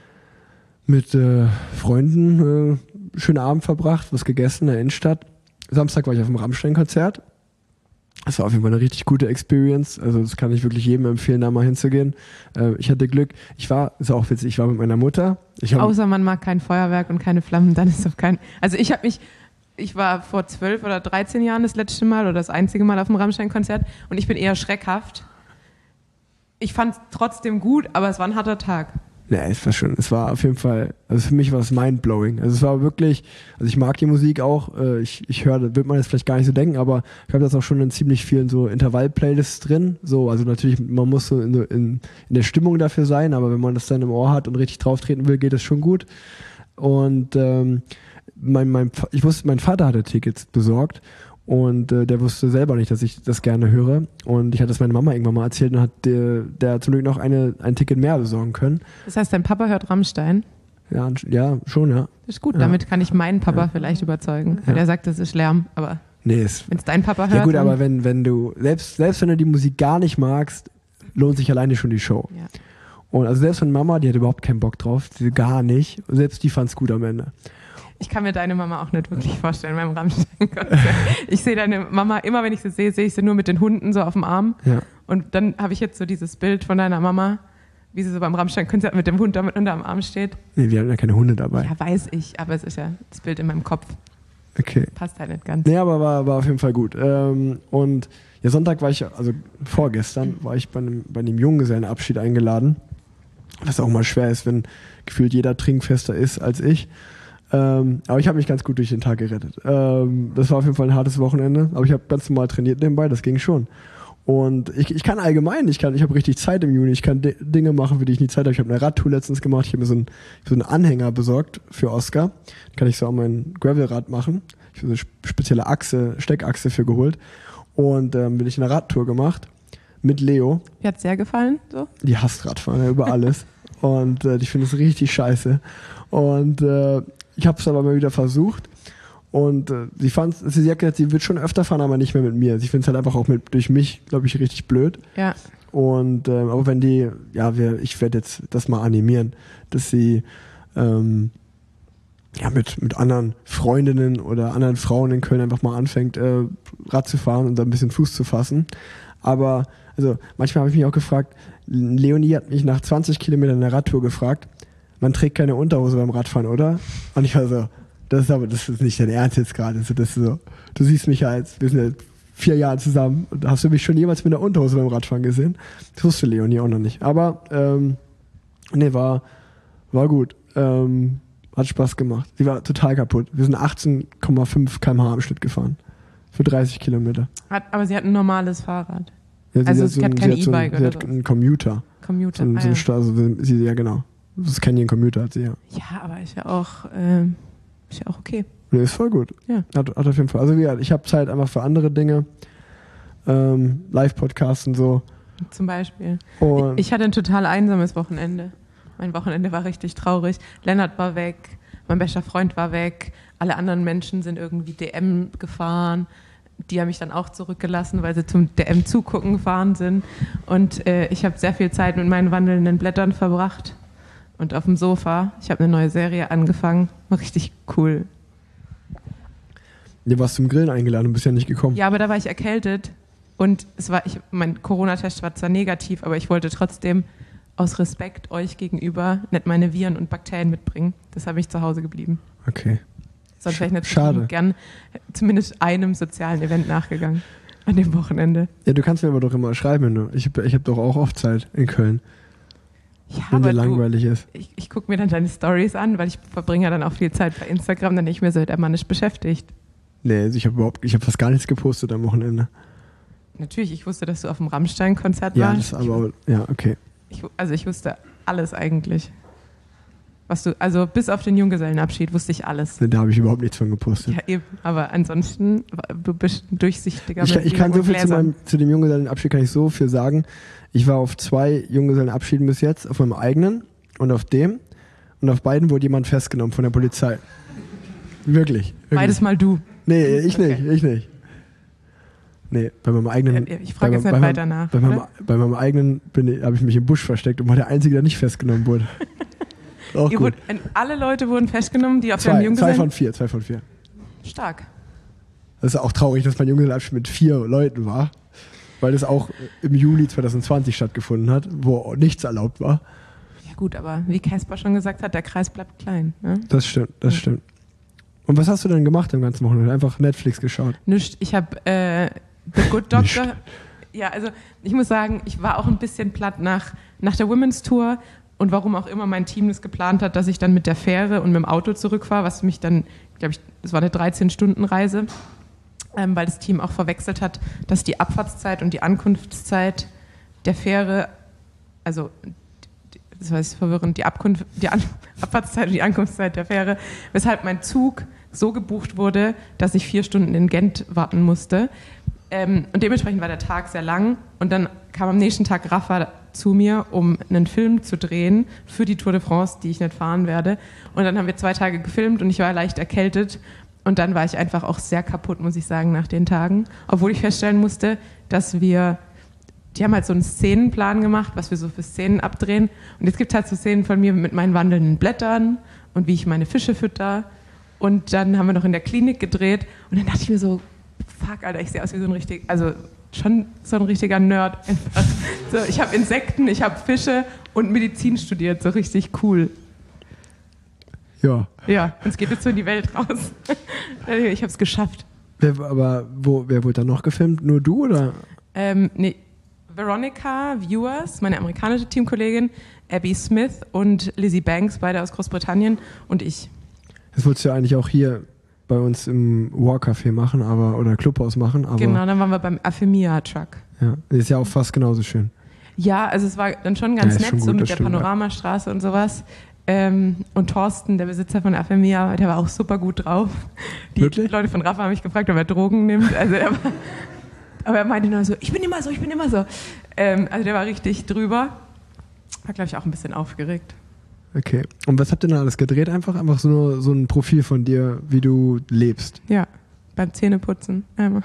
mit äh, Freunden äh, schönen Abend verbracht, was gegessen in der Innenstadt. Samstag war ich auf dem Rammstein-Konzert. Das war auf jeden Fall eine richtig gute Experience. Also das kann ich wirklich jedem empfehlen, da mal hinzugehen. Äh, ich hatte Glück. Ich war, ist auch witzig, ich war mit meiner Mutter. Ich hab, Außer man mag kein Feuerwerk und keine Flammen, dann ist doch kein... Also ich habe mich... Ich war vor zwölf oder dreizehn Jahren das letzte Mal oder das einzige Mal auf dem Rammstein-Konzert und ich bin eher schreckhaft. Ich fand es trotzdem gut, aber es war ein harter Tag. Ja, es war schon, es war auf jeden Fall, also für mich war es mindblowing. Also es war wirklich, also ich mag die Musik auch, äh, ich, ich höre, das wird man jetzt vielleicht gar nicht so denken, aber ich habe das auch schon in ziemlich vielen so Intervall-Playlists drin. So, also natürlich, man muss so in, in, in der Stimmung dafür sein, aber wenn man das dann im Ohr hat und richtig drauf treten will, geht das schon gut. Und ähm, mein, mein, ich wusste, mein Vater hatte Tickets besorgt und äh, der wusste selber nicht, dass ich das gerne höre. Und ich hatte das meiner Mama irgendwann mal erzählt und hat der, der zum Glück noch eine, ein Ticket mehr besorgen können. Das heißt, dein Papa hört Rammstein? Ja, ja, schon, ja. Das ist gut, ja. Damit kann ich meinen Papa ja. vielleicht überzeugen. Weil ja. er sagt, das ist Lärm, aber nee, wenn es dein Papa hört... Ja gut, aber wenn, wenn du, selbst, selbst wenn du die Musik gar nicht magst, lohnt sich alleine schon die Show. Ja. Und also selbst von Mama, die hatte überhaupt keinen Bock drauf, die, gar nicht. Selbst die fand's gut am Ende. Ich kann mir deine Mama auch nicht wirklich vorstellen beim Rammstein-Konzert. Ich sehe deine Mama, immer wenn ich sie sehe, sehe ich sie nur mit den Hunden so auf dem Arm. Ja. Und dann habe ich jetzt so dieses Bild von deiner Mama, wie sie so beim Rammstein-Konzert mit dem Hund damit unter am Arm steht. Nee, wir haben ja keine Hunde dabei. Ja, weiß ich, aber es ist ja das Bild in meinem Kopf. Okay. Passt halt nicht ganz. Nee, aber war, war auf jeden Fall gut. Ähm, und ja, Sonntag war ich, also vorgestern, war ich bei einem, bei einem Junggesellenabschied eingeladen. Was auch mal schwer ist, wenn gefühlt jeder trinkfester ist als ich. Ähm, aber ich habe mich ganz gut durch den Tag gerettet. Ähm, das war auf jeden Fall ein hartes Wochenende, aber ich habe ganz normal trainiert nebenbei, das ging schon. Und ich, ich kann allgemein, ich kann, ich habe richtig Zeit im Juni, ich kann D- Dinge machen, für die ich nie Zeit habe. Ich habe eine Radtour letztens gemacht, ich habe mir so, ein, so einen Anhänger besorgt für Oscar. Da kann ich so auch mein Gravelrad machen. Ich habe so eine spezielle Achse, Steckachse für geholt. Und ähm, bin ich eine Radtour gemacht mit Leo. Mir hat es sehr gefallen. So. Die hasst Radfahren, ja, über alles. Und äh, ich finde es richtig scheiße. Und äh, ich habe es aber mal wieder versucht. Und äh, sie fand, sie hat gesagt, sie wird schon öfter fahren, aber nicht mehr mit mir. Sie findet es halt einfach auch mit, durch mich, glaube ich, richtig blöd. Ja. Und äh, aber wenn die, ja, wir, ich werde jetzt das mal animieren, dass sie ähm, ja mit mit anderen Freundinnen oder anderen Frauen in Köln einfach mal anfängt, äh, Rad zu fahren und da ein bisschen Fuß zu fassen. Aber also manchmal habe ich mich auch gefragt, Leonie hat mich nach zwanzig Kilometern der Radtour gefragt, man trägt keine Unterhose beim Radfahren, oder? Und ich war so, das ist aber, das ist nicht dein Ernst jetzt gerade. Das ist so, du siehst mich ja jetzt, wir sind jetzt vier Jahre zusammen. Und hast du mich schon jemals mit einer Unterhose beim Radfahren gesehen? Das wusste Leonie auch noch nicht. Aber, ähm, nee, war, war gut. Ähm, hat Spaß gemacht. Sie war total kaputt. Wir sind achtzehn Komma fünf Kilometer pro Stunde im Schnitt gefahren. Für dreißig Kilometer. Hat, aber sie hat ein normales Fahrrad. Ja, also hat sie hat kein sie hat so E-Bike ein, sie oder hat so. einen Commuter. Commuter. So, ein- ah, so ein ja. Sta- also, sie, ja, genau. Das Canyon Commuter hat sie, ja. ja, aber ist ja auch, ähm, ist ja auch okay. Nee, ist voll gut. Ja. Hat, hat auf jeden Fall. Also wie gesagt, ich habe Zeit einfach für andere Dinge. Ähm, Live-Podcasts und so. Zum Beispiel. Und Ich, ich hatte ein total einsames Wochenende. Mein Wochenende war richtig traurig. Lennart war weg, mein bester Freund war weg, alle anderen Menschen sind irgendwie D M gefahren. Die haben mich dann auch zurückgelassen, weil sie zum D M zugucken gefahren sind. Und äh, ich habe sehr viel Zeit mit meinen wandelnden Blättern verbracht. Und auf dem Sofa. Ich habe eine neue Serie angefangen. War richtig cool. du warst zum Grillen eingeladen und bist ja nicht gekommen. Ja, aber da war ich erkältet. Und es war, ich, mein Corona-Test war zwar negativ, aber ich wollte trotzdem aus Respekt euch gegenüber nicht meine Viren und Bakterien mitbringen. Das habe ich zu Hause geblieben. Okay. Sonst wäre ich natürlich Schade. gern zumindest einem sozialen Event nachgegangen an dem Wochenende. Ja, du kannst mir aber doch immer schreiben, wenn du. Ich habe ich hab doch auch oft Zeit in Köln, Ja, wenn dir aber du, langweilig ist. ich, ich gucke mir dann deine Stories an, weil ich verbringe ja dann auch viel Zeit bei Instagram, dann denke ich mir so, der Mann ist beschäftigt. Nee, ich habe überhaupt, ich habe fast gar nichts gepostet am Wochenende. Natürlich, ich wusste, dass du auf dem Rammstein-Konzert Ja, warst. das aber, ja, okay. Ich, also ich wusste alles eigentlich. Was du, also bis auf den Junggesellenabschied wusste ich alles. Nee, da habe ich überhaupt nichts von gepostet. Ja, eben. Aber ansonsten, du bist ein durchsichtiger Ich, kann- ich kann mit so viel zu, Gläsern. meinem, zu dem Junggesellenabschied kann ich so viel sagen. Ich war auf zwei Junggesellenabschieden bis jetzt, auf meinem eigenen und auf dem. Und auf beiden wurde jemand festgenommen von der Polizei. Wirklich. wirklich. Beides mal du. Nee, ich Okay. nicht, ich nicht. Nee, bei meinem eigenen. Ja, ich frage bei jetzt meinem- nicht bei weiter meinem, nach, Bei meinem, oder? bei meinem eigenen habe ich mich im Busch versteckt und war der Einzige, der nicht festgenommen wurde. Auch Ihr gut. wurde, alle Leute wurden festgenommen, die auf dem Zwei, zwei Junggesellen... von vier, zwei von vier. Stark. Das ist auch traurig, dass mein Junggesellenabschied mit vier Leuten war, weil das auch im Juli zwanzig zwanzig stattgefunden hat, wo nichts erlaubt war. Ja gut, aber wie Casper schon gesagt hat, der Kreis bleibt klein. Ne? Das stimmt, das stimmt. Und was hast du denn gemacht am ganzen Wochenende? Einfach Netflix geschaut. Nischt. Ich habe äh, The Good Doctor... Nischt. Ja, also ich muss sagen, ich war auch ein bisschen platt nach, nach der Women's Tour und warum auch immer mein Team das geplant hat, dass ich dann mit der Fähre und mit dem Auto zurückfahre, was mich dann, glaube ich, das war eine dreizehn-Stunden-Reise, ähm, weil das Team auch verwechselt hat, dass die Abfahrtszeit und die Ankunftszeit der Fähre, also das war jetzt verwirrend, die, Abkunft, die An Abfahrtszeit und die Ankunftszeit der Fähre, weshalb mein Zug so gebucht wurde, dass ich vier Stunden in Gent warten musste. Ähm, und dementsprechend war der Tag sehr lang. Und dann kam am nächsten Tag Rafa zu mir, um einen Film zu drehen für die Tour de France, die ich nicht fahren werde. Und dann haben wir zwei Tage gefilmt und ich war leicht erkältet. Und dann war ich einfach auch sehr kaputt, muss ich sagen, nach den Tagen. Obwohl ich feststellen musste, dass wir, die haben halt so einen Szenenplan gemacht, was wir so für Szenen abdrehen. Und jetzt gibt es halt so Szenen von mir mit meinen wandelnden Blättern und wie ich meine Fische fütter. Und dann haben wir noch in der Klinik gedreht. Und dann dachte ich mir so, fuck, Alter, ich sehe aus wie so ein richtig, also schon so ein richtiger Nerd einfach. So, ich habe Insekten, ich habe Fische und Medizin studiert, so richtig cool. Ja. Ja, und es geht jetzt so in die Welt raus. Ich habe es geschafft. Wer, aber wo, wer wurde da noch gefilmt? Nur du oder? Ähm, nee, Veronica Viewers, meine amerikanische Teamkollegin, Abby Smith und Lizzie Banks, beide aus Großbritannien und ich. Das wolltest du ja eigentlich auch hier bei uns im War-Café machen, aber oder Clubhaus machen. Aber, Genau, dann waren wir beim Afemia-Truck. Ja, ist ja auch fast genauso schön. Ja, also es war dann schon ganz Ja, ist nett, schon gut, so mit das der stimmt, ja. Panoramastraße und sowas. Ähm, und Thorsten, der Besitzer von Afemia, der war auch super gut drauf. Die Wirklich? Leute von Rafa haben mich gefragt, ob er Drogen nimmt. Also er war, aber er meinte nur so, ich bin immer so, ich bin immer so. Ähm, also der war richtig drüber. War, glaube ich, auch ein bisschen aufgeregt. Okay. Und was habt ihr denn alles gedreht? Einfach einfach so, nur so ein Profil von dir, wie du lebst. Ja, beim Zähneputzen einmal.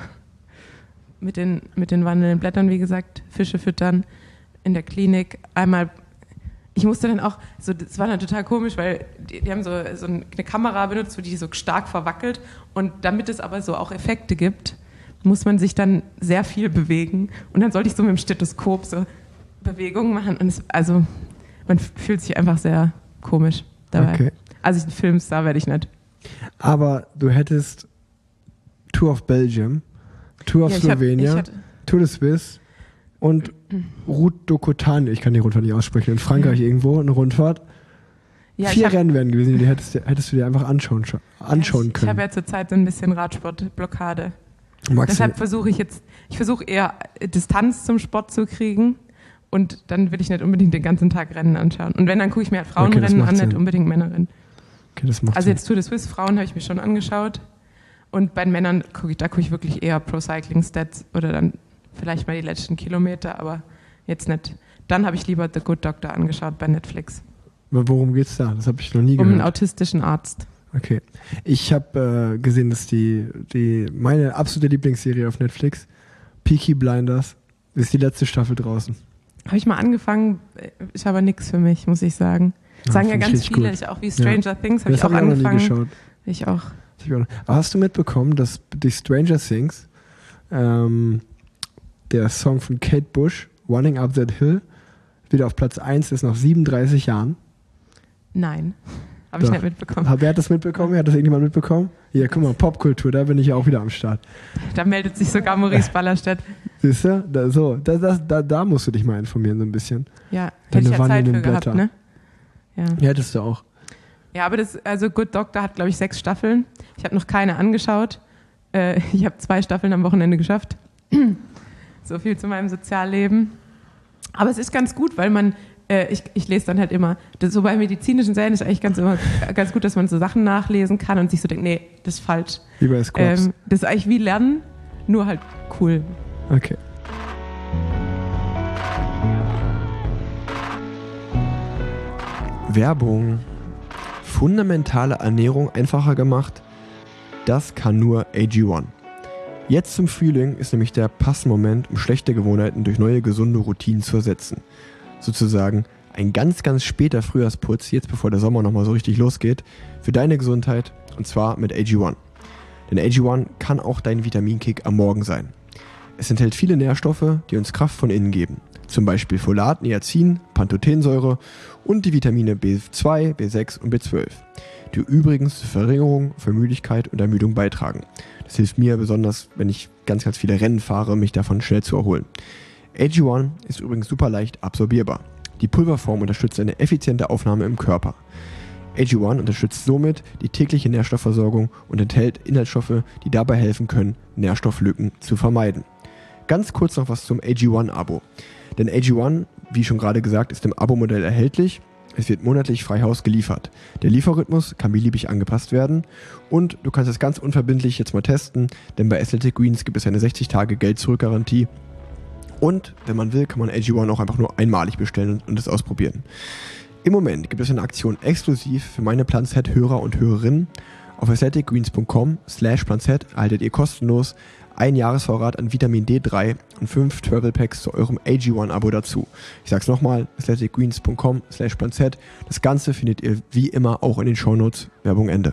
Mit den, mit den wandelnden Blättern, wie gesagt, Fische füttern in der Klinik. Einmal, ich musste dann auch, so, das war dann total komisch, weil die, die haben so, so eine Kamera benutzt, wo die so stark verwackelt. Und damit es aber so auch Effekte gibt, muss man sich dann sehr viel bewegen. Und dann sollte ich so mit dem Stethoskop so Bewegungen machen. Und es, also man fühlt sich einfach sehr komisch dabei. Okay. Also ein Filmstar werde ich nicht. Aber du hättest Tour of Belgium, Tour of Ja, ich hab- Slovenia, ich hatte- Tour de Suisse und Route de Cotagne, ich kann die Rundfahrt nicht aussprechen, in Frankreich irgendwo, eine Rundfahrt. Ja, ich Vier hab- Rennen wären gewesen, die hättest, hättest du dir einfach anschauen, scha- anschauen ich, können. Ich habe ja zurzeit so ein bisschen Radsportblockade. Magst Deshalb du, versuche ich jetzt, ich versuche eher Distanz zum Sport zu kriegen und dann will ich nicht unbedingt den ganzen Tag Rennen anschauen. Und wenn, dann gucke ich mir halt Okay, das Frauenrennen macht an, nicht Sinn. unbedingt Männerrennen. okay, das macht Also Sinn. jetzt Tour de Suisse Frauen habe ich mir schon angeschaut und bei den Männern gucke ich, da gucke ich wirklich eher Pro Cycling Stats oder dann vielleicht mal die letzten Kilometer, aber jetzt nicht. Dann habe ich lieber The Good Doctor angeschaut bei Netflix. Aber worum geht's da? Das habe ich noch nie Um einen gehört. autistischen Arzt. Okay. Ich habe äh, gesehen, dass die, die meine absolute Lieblingsserie auf Netflix, Peaky Blinders, ist die letzte Staffel draußen. Habe ich mal angefangen, ist aber nichts für mich, muss ich sagen. Ja, Sagen ja find ich ganz richtig viele, gut. ich auch wie Stranger Things, habe Das ich auch habe ich auch noch nie angefangen. geschaut. Ich auch. Das hab ich auch noch- Aber hast du mitbekommen, dass die Stranger Things, ähm, der Song von Kate Bush, Running Up That Hill, wieder auf Platz eins ist nach siebenunddreißig Jahren? Nein, habe ich Doch. nicht mitbekommen. Wer hat das mitbekommen? Hat das irgendjemand mitbekommen? Ja, guck mal, Popkultur, da bin ich ja auch wieder am Start. Da meldet sich sogar Maurice Ballerstedt. Siehst du? Da, so, da, da, da, da musst du dich mal informieren, so ein bisschen. Ja, Deine hätte ich ja Zeit für wandelnden gehabt, Blätter. ne? Ja. Ja, hättest du auch. Ja, aber das, also Good Doctor hat, glaube ich, sechs Staffeln. Ich habe noch keine angeschaut. Äh, ich habe zwei Staffeln am Wochenende geschafft. So viel zu meinem Sozialleben. Aber es ist ganz gut, weil man, äh, ich, ich lese dann halt immer, das, so bei medizinischen Serien ist eigentlich ganz, immer, ganz gut, dass man so Sachen nachlesen kann und sich so denkt, nee, das ist falsch. Wie bei Squabs. Ähm, das ist eigentlich wie Lernen, nur halt cool. Okay. Werbung. Fundamentale Ernährung einfacher gemacht? Das kann nur A G eins. Jetzt zum Frühling ist nämlich der Passmoment, um schlechte Gewohnheiten durch neue gesunde Routinen zu ersetzen. Sozusagen ein ganz, ganz später Frühjahrsputz, jetzt bevor der Sommer nochmal so richtig losgeht, für deine Gesundheit und zwar mit A G eins. Denn A G eins kann auch dein Vitaminkick am Morgen sein. Es enthält viele Nährstoffe, die uns Kraft von innen geben. Zum Beispiel Folat, Niacin, Pantothensäure und die Vitamine B zwei, B sechs und B zwölf, die übrigens zur Verringerung von Müdigkeit und Ermüdung beitragen. Das hilft mir besonders, wenn ich ganz, ganz viele Rennen fahre, mich davon schnell zu erholen. A G eins ist übrigens super leicht absorbierbar. Die Pulverform unterstützt eine effiziente Aufnahme im Körper. A G eins unterstützt somit die tägliche Nährstoffversorgung und enthält Inhaltsstoffe, die dabei helfen können, Nährstofflücken zu vermeiden. Ganz kurz noch was zum A G eins-Abo. Denn A G eins, wie schon gerade gesagt, ist im Abo-Modell erhältlich. Es wird monatlich frei Haus geliefert. Der Lieferrhythmus kann beliebig angepasst werden und du kannst es ganz unverbindlich jetzt mal testen, denn bei Athletic Greens gibt es eine sechzig Tage Geld-Zurück-Garantie. Und wenn man will, kann man A G eins auch einfach nur einmalig bestellen und es ausprobieren. Im Moment gibt es eine Aktion exklusiv für meine Planset-Hörer und Hörerinnen. Auf athleticgreens.com slash planset erhaltet ihr kostenlos ein Jahresvorrat an Vitamin D drei und fünf Travel Packs zu eurem A G eins-Abo dazu. Ich sag's nochmal, athleticgreens.com slash planset. Das Ganze findet ihr wie immer auch in den Shownotes. Werbung Ende.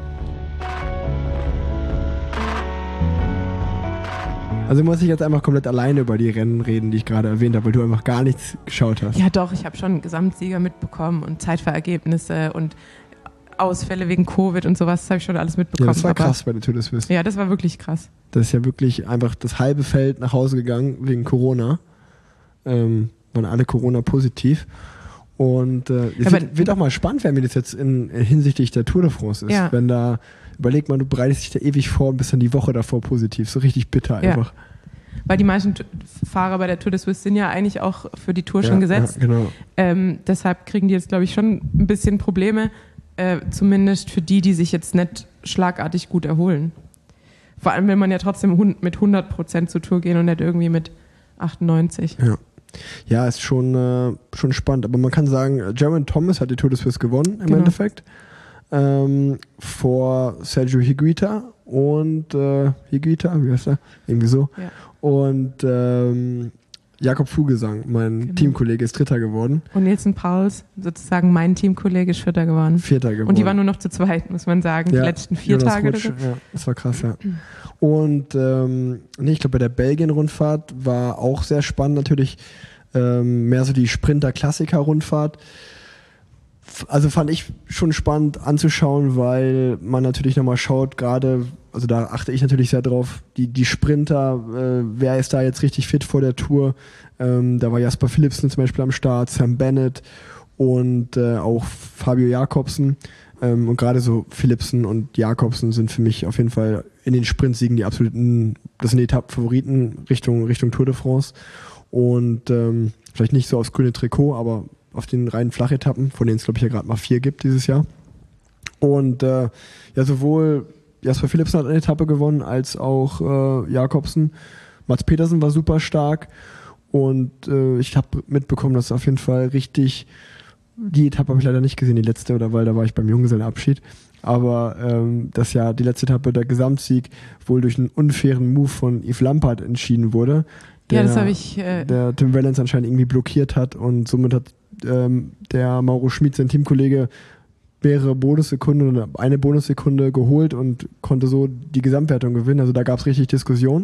Also muss ich jetzt einfach komplett alleine über die Rennen reden, die ich gerade erwähnt habe, weil du einfach gar nichts geschaut hast. Ja, doch, ich habe schon Gesamtsieger mitbekommen und Zeitfahrergebnisse und Ausfälle wegen Covid und sowas, das habe ich schon alles mitbekommen. Ja, das war aber- krass bei der Tour de Suisse. Ja, das war wirklich krass. Das ist ja wirklich einfach das halbe Feld nach Hause gegangen wegen Corona. Ähm, waren alle Corona positiv. Und äh, es Aber- wird, wird auch mal spannend werden, wie das jetzt in, in hinsichtlich der Tour de France ist. Ja. Wenn da, überleg mal, du bereitest dich da ewig vor und bist dann die Woche davor positiv. So richtig bitter Ja. einfach. Weil die meisten T- Fahrer bei der Tour de Suisse sind ja eigentlich auch für die Tour schon Ja, gesetzt. Ja, genau. Ähm, deshalb kriegen die jetzt, glaube ich, schon ein bisschen Probleme. Äh, zumindest für die, die sich jetzt nicht schlagartig gut erholen. Vor allem will man ja trotzdem hun- mit hundert Prozent zur Tour gehen und nicht irgendwie mit achtundneunzig. Ja. Ja, ist schon, äh, schon spannend. Aber man kann sagen, Geraint Thomas hat die Tour de Suisse gewonnen im Genau. Endeffekt. Ähm, vor Sergio Higuita und äh, Higuita, wie heißt er? Irgendwie so. Ja. Und ähm, Jakob Fuglsang, mein Genau. Teamkollege, ist Dritter geworden. Und Nielsen Pauls, sozusagen mein Teamkollege, ist Vierter geworden. Vierter geworden. Und die waren nur noch zu zweit, muss man sagen, die Ja, letzten vier Jonas Tage oder Rutsch, so. Ja, das war krass, ja. Und ähm, nee, ich glaube, bei der Belgien-Rundfahrt war auch sehr spannend natürlich ähm, mehr so die Sprinter-Klassiker-Rundfahrt. F- Also fand ich schon spannend anzuschauen, weil man natürlich nochmal schaut, gerade, also da achte ich natürlich sehr drauf, die, die Sprinter, äh, wer ist da jetzt richtig fit vor der Tour? Ähm, da war Jasper Philipsen zum Beispiel am Start, Sam Bennett und äh, auch Fabio Jakobsen. Ähm, und gerade so Philipsen und Jakobsen sind für mich auf jeden Fall in den Sprintsiegen die absoluten, das sind die Etappenfavoriten Richtung, Richtung Tour de France. Und ähm, vielleicht nicht so aufs grüne Trikot, aber auf den reinen Flachetappen, von denen es glaube ich ja gerade mal vier gibt dieses Jahr. Und äh, ja, sowohl Jasper Philipsen hat eine Etappe gewonnen, als auch äh, Jakobsen. Mats Pedersen war super stark. Und äh, ich habe mitbekommen, dass auf jeden Fall richtig, die Etappe habe ich leider nicht gesehen, die letzte, oder weil da war ich beim Junggesellenabschied. Aber ähm, dass ja die letzte Etappe, der Gesamtsieg, wohl durch einen unfairen Move von Yves Lampaert entschieden wurde. Ja, Der, das habe ich. Äh, der Tim Wellens anscheinend irgendwie blockiert hat und somit hat ähm, der Mauro Schmid, sein Teamkollege, mehrere Bonussekunden oder eine Bonussekunde geholt und konnte so die Gesamtwertung gewinnen. Also da gab es richtig Diskussion.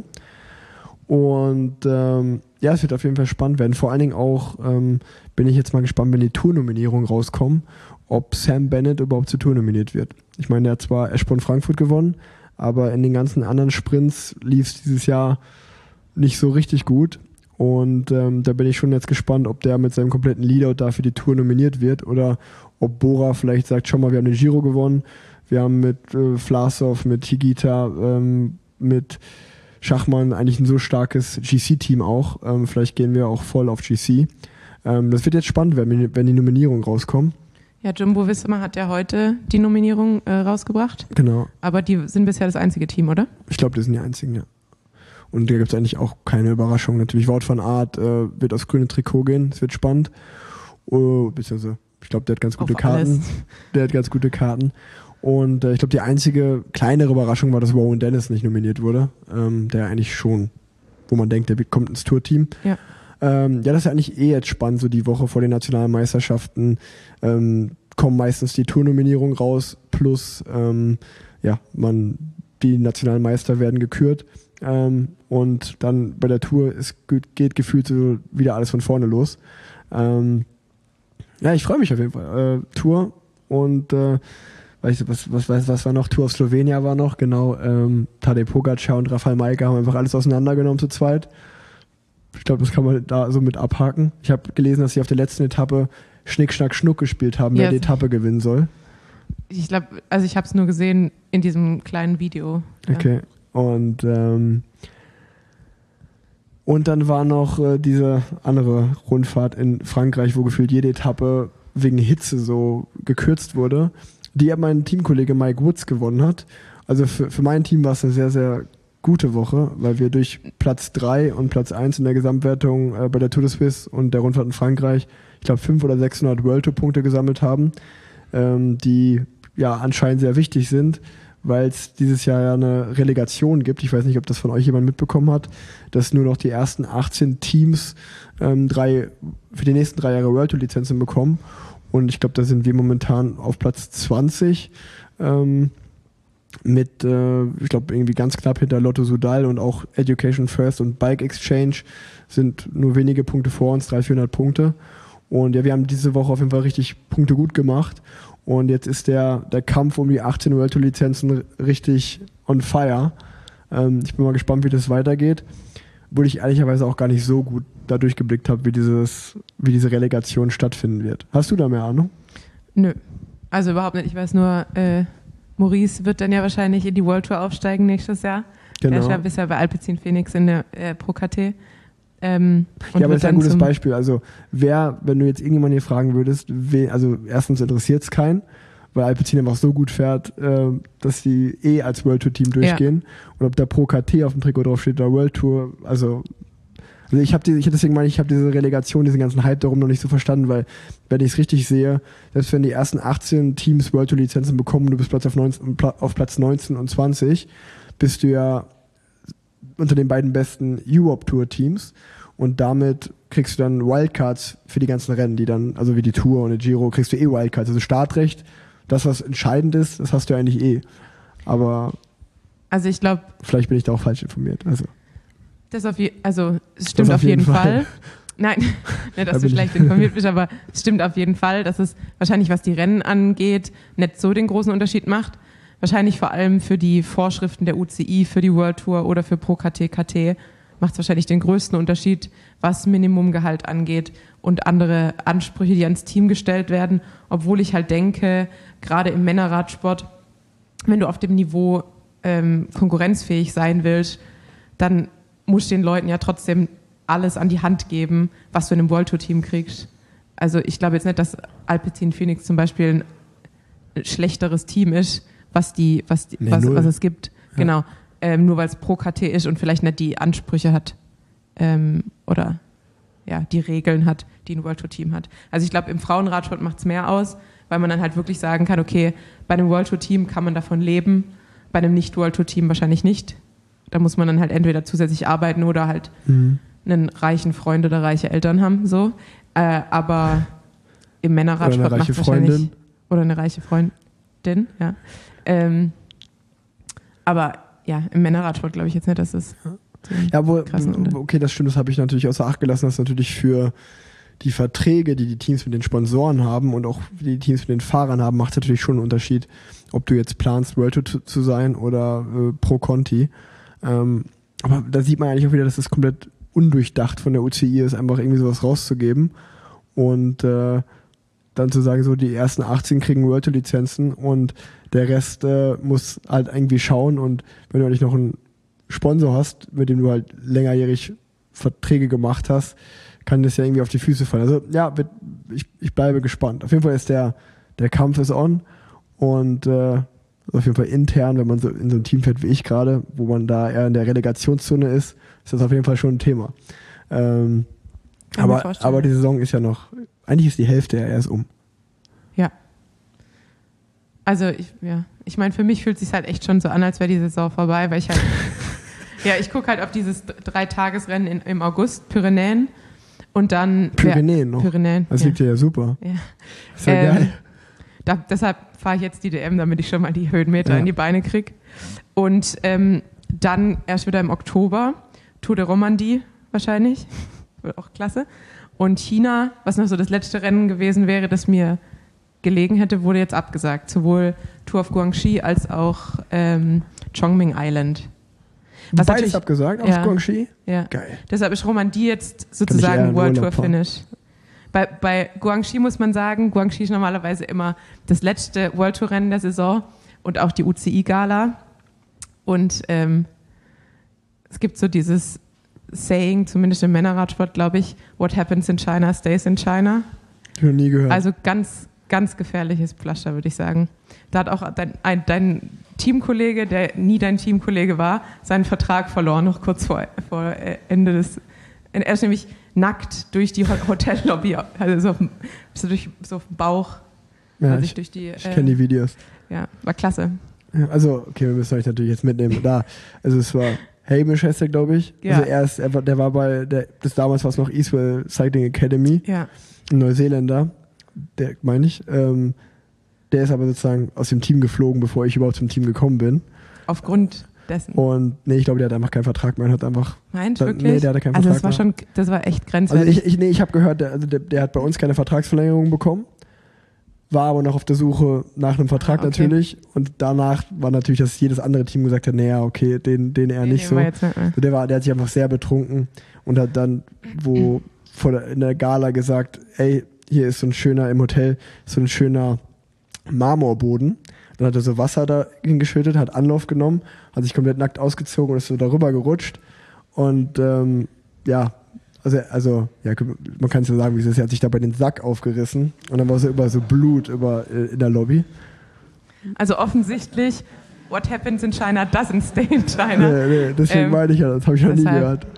Und ähm, ja, es wird auf jeden Fall spannend werden. Vor allen Dingen auch ähm, bin ich jetzt mal gespannt, wenn die Tournominierungen rauskommen, ob Sam Bennett überhaupt zur Tour nominiert wird. Ich meine, der hat zwar Eschborn Frankfurt gewonnen, aber in den ganzen anderen Sprints lief es dieses Jahr nicht so richtig gut. Und ähm, da bin ich schon jetzt gespannt, ob der mit seinem kompletten Leadout da für die Tour nominiert wird oder ob Bora vielleicht sagt, schau mal, wir haben den Giro gewonnen, wir haben mit äh, Vlasov, mit Higuita, ähm, mit Schachmann eigentlich ein so starkes G C-Team auch. Ähm, vielleicht gehen wir auch voll auf G C. Ähm, das wird jetzt spannend werden, wenn die Nominierungen rauskommen. ja, Jumbo Visma hat ja heute die Nominierung äh, rausgebracht. Genau. Aber die sind bisher das einzige Team, oder? Ich glaube, das sind die einzigen, ja. Und da gibt es eigentlich auch keine Überraschung. Natürlich, Wout van Aert äh, wird aufs grüne Trikot gehen. Es wird spannend. Uh, beziehungsweise, ich glaube, der hat ganz gute Auf Karten. alles. Der hat ganz gute Karten. Und äh, ich glaube, die einzige kleinere Überraschung war, dass Rowan Dennis nicht nominiert wurde. Ähm, der eigentlich schon, wo man denkt, der kommt ins Tourteam. Ja. Ähm, ja, das ist ja eigentlich eh jetzt spannend, so die Woche vor den nationalen Meisterschaften ähm, kommen meistens die Tournominierungen raus, plus ähm, ja, man, die nationalen Meister werden gekürt. Ähm, und dann bei der Tour ist, geht gefühlt so wieder alles von vorne los. Ähm, ja, ich freue mich auf jeden Fall. Äh, Tour und äh, weiß ich, was, was, was, was war noch? Tour auf Slowenien war noch, genau. Ähm, Tadej Pogacar und Rafael Majka haben einfach alles auseinandergenommen zu zweit. Ich glaube, das kann man da so mit abhaken. Ich habe gelesen, dass sie auf der letzten Etappe Schnick, Schnack, Schnuck gespielt haben, wer Ja. die Etappe gewinnen soll. Ich glaube, also ich habe es nur gesehen in diesem kleinen Video. Ja. Okay. Und ähm, und dann war noch äh, diese andere Rundfahrt in Frankreich, wo gefühlt jede Etappe wegen Hitze so gekürzt wurde, die ja mein Teamkollege Mike Woods gewonnen hat. Also für, für mein Team war es eine sehr, sehr gute Woche, weil wir durch Platz drei und Platz eins in der Gesamtwertung äh, bei der Tour de Suisse und der Rundfahrt in Frankreich, ich glaube fünfhundert oder sechshundert World Tour Punkte gesammelt haben, ähm, die ja anscheinend sehr wichtig sind, weil es dieses Jahr ja eine Relegation gibt. Ich weiß nicht, ob das von euch jemand mitbekommen hat, dass nur noch die ersten achtzehn Teams ähm, drei, für die nächsten drei Jahre World Tour Lizenzen bekommen. Und ich glaube, da sind wir momentan auf Platz zwanzig ähm, mit, äh, ich glaube, irgendwie ganz knapp hinter Lotto Soudal und auch Education First und Bike Exchange sind nur wenige Punkte vor uns, dreihundert, vierhundert Punkte. Und ja, wir haben diese Woche auf jeden Fall richtig Punkte gut gemacht. Und jetzt ist der, der Kampf um die achtzehn World Tour Lizenzen richtig on fire. Ähm, ich bin mal gespannt, wie das weitergeht. wo ich ehrlicherweise auch gar nicht so gut da durchgeblickt habe, wie, dieses, wie diese Relegation stattfinden wird. Hast du da mehr Ahnung? Nö, also überhaupt nicht. Ich weiß nur, äh, Maurice wird dann ja wahrscheinlich in die World Tour aufsteigen nächstes Jahr. Genau. Er ist ja bisher bei Alpecin Phoenix in der äh, Pro K T. Ähm, und ja, aber das ist ja ein gutes zum- Beispiel. Also wer, wenn du jetzt irgendjemanden hier fragen würdest, we, also erstens interessiert es keinen, weil Alpecin einfach so gut fährt, äh, dass die eh als World Tour Team durchgehen. Ja. Und ob da Pro K T auf dem Trikot drauf steht oder World Tour, also, also ich habe die, ich deswegen meine ich, ich habe diese Relegation, diesen ganzen Hype darum noch nicht so verstanden, weil wenn ich es richtig sehe, selbst wenn die ersten achtzehn Teams World Tour Lizenzen bekommen, du bist Platz auf, neunzehn, auf Platz neunzehn und zwanzig, bist du ja unter den beiden besten Europe Tour Teams und damit kriegst du dann Wildcards für die ganzen Rennen, die dann, also wie die Tour und die Giro, kriegst du eh Wildcards, also Startrecht, das was entscheidend ist, das hast du eigentlich eh. Aber also ich glaube, vielleicht bin ich da auch falsch informiert. Also, das auf je, also es stimmt auf auf jeden jeden Fall. Fall. Nein, nicht, Da dass du bin ich- schlecht informiert bist, aber es stimmt auf jeden Fall, dass es wahrscheinlich, was die Rennen angeht, nicht so den großen Unterschied macht. Wahrscheinlich vor allem für die Vorschriften der U C I, für die World Tour oder für Pro K T, K T macht es wahrscheinlich den größten Unterschied, was Minimumgehalt angeht und andere Ansprüche, die ans Team gestellt werden. Obwohl ich halt denke, gerade im Männerradsport, wenn du auf dem Niveau ähm, konkurrenzfähig sein willst, dann musst du den Leuten ja trotzdem alles an die Hand geben, was du in einem World Tour Team kriegst. Also ich glaube jetzt nicht, dass Alpecin Phoenix zum Beispiel ein schlechteres Team ist, was die, was, die, Nee, was, null. was es gibt. Ja. Genau. Ähm, nur weil es Pro K T ist und vielleicht nicht die Ansprüche hat ähm, oder ja, die Regeln hat, die ein World Tour Team hat. Also ich glaube, im Frauenradsport macht es mehr aus, weil man dann halt wirklich sagen kann, okay, bei einem World Tour Team kann man davon leben, bei einem Nicht-World Tour Team wahrscheinlich nicht. Da muss man dann halt entweder zusätzlich arbeiten oder halt mhm. einen reichen Freund oder reiche Eltern haben, so. Äh, aber im Männerradsport Oder eine macht reiche es wahrscheinlich... Freundin. Oder eine reiche Freundin, ja. Ähm, aber ja, im Männerradsport glaube ich jetzt nicht, dass es... den Ja, wo, krassen Unter- okay, das stimmt, das habe ich natürlich außer Acht gelassen, dass natürlich für die Verträge, die die Teams mit den Sponsoren haben und auch die Teams mit den Fahrern haben, macht es natürlich schon einen Unterschied, ob du jetzt planst, World Tour zu, zu sein oder äh, Pro Conti. Ähm, aber da sieht man eigentlich auch wieder, dass es komplett undurchdacht von der U C I ist, einfach irgendwie sowas rauszugeben und äh, dann zu sagen, so die ersten achtzehn kriegen World Tour Lizenzen und der Rest äh, muss halt irgendwie schauen und wenn du nicht noch einen Sponsor hast, mit dem du halt längerjährig Verträge gemacht hast, kann das ja irgendwie auf die Füße fallen. Also ja, wird, ich, ich bleibe gespannt. Auf jeden Fall ist der, der Kampf ist on und äh, auf jeden Fall intern, wenn man so in so einem Team fährt wie ich gerade, wo man da eher in der Relegationszone ist, ist das auf jeden Fall schon ein Thema. Ähm, Kann ich mir aber, vorstellen. aber die Saison ist ja noch, eigentlich ist die Hälfte ja erst um. Ja. Also ich, ja, ich meine, für mich fühlt es sich halt echt schon so an, als wäre die Saison vorbei, weil ich halt, ja, ich gucke halt auf dieses Dreitagesrennen in, im August, Pyrenäen und dann... Pyrenäen noch. Pyrenäen, Das ja. liegt dir ja super. Ja. Ist ja Ähm, geil. Da, deshalb fahre ich jetzt die D M, damit ich schon mal die Höhenmeter Ja. in die Beine kriege. Und ähm, dann erst wieder im Oktober Tour de Romandie wahrscheinlich. Wird auch klasse. Und China, was noch so das letzte Rennen gewesen wäre, das mir gelegen hätte, wurde jetzt abgesagt. Sowohl Tour of Guangxi als auch ähm, Chongming Island. Was Beides natürlich- abgesagt auf ja. Guangxi? Ja. Geil. Deshalb ist Romandie jetzt eher sozusagen in World Tour Urlaub fahren. Finish. Bei, bei Guangxi muss man sagen, Guangxi ist normalerweise immer das letzte World Tour Rennen der Saison und auch die U C I-Gala. Und ähm, es gibt so dieses Saying, zumindest im Männerradsport, glaube ich, what happens in China stays in China. Ich habe noch nie gehört. Also ganz, ganz gefährliches Pflaster, würde ich sagen. Da hat auch dein, ein, dein Teamkollege, der nie dein Teamkollege war, seinen Vertrag verloren, noch kurz vor, vor Ende des... Er ist nämlich nackt durch die Ho- Hotellobby, also so auf dem, so durch, so auf dem Bauch. ja, also ich durch die, ich kenne die äh, Videos. ja, war klasse. Ja, also, okay, wir müssen euch natürlich jetzt mitnehmen. Da, also es war Hamish heißt er, glaube ich. Ja. Also er ist, er war, der war bei, der, das damals war es noch Eastwell Cycling Academy, Ja, ein Neuseeländer, der meine ich. Ähm, der ist aber sozusagen aus dem Team geflogen, bevor ich überhaupt zum Team gekommen bin. aufgrund dessen. Und nee, ich glaube, der hat einfach keinen Vertrag mehr und hat einfach. Meint da- wirklich? nee, der hatte keinen also das war Vertrag schon, das war echt Also grenzwertig. ich, ich, nee, ich habe gehört, der, also der, der hat bei uns keine Vertragsverlängerung bekommen. war aber noch auf der Suche nach einem Vertrag Ah, okay. natürlich. Und danach war natürlich, dass jedes andere Team gesagt hat, naja, okay, den, den eher Den nicht nehmen so. wir jetzt nicht mehr. So, Der, war, der hat sich einfach sehr betrunken und hat dann, wo vor der, in der Gala gesagt, ey, hier ist so ein schöner, im Hotel, so ein schöner Marmorboden. Dann hat er so Wasser da hingeschüttet, hat Anlauf genommen, hat sich komplett nackt ausgezogen und ist so darüber gerutscht. Und ähm, ja, also, also ja, man kann es ja sagen, wie es ist, er hat sich dabei den Sack aufgerissen und dann war so über so Blut über, äh, in der Lobby. Also offensichtlich, what happens in China doesn't stay in China. Nee, nee, deswegen Ähm, meine ich ja, das habe ich noch nie deshalb. gehört.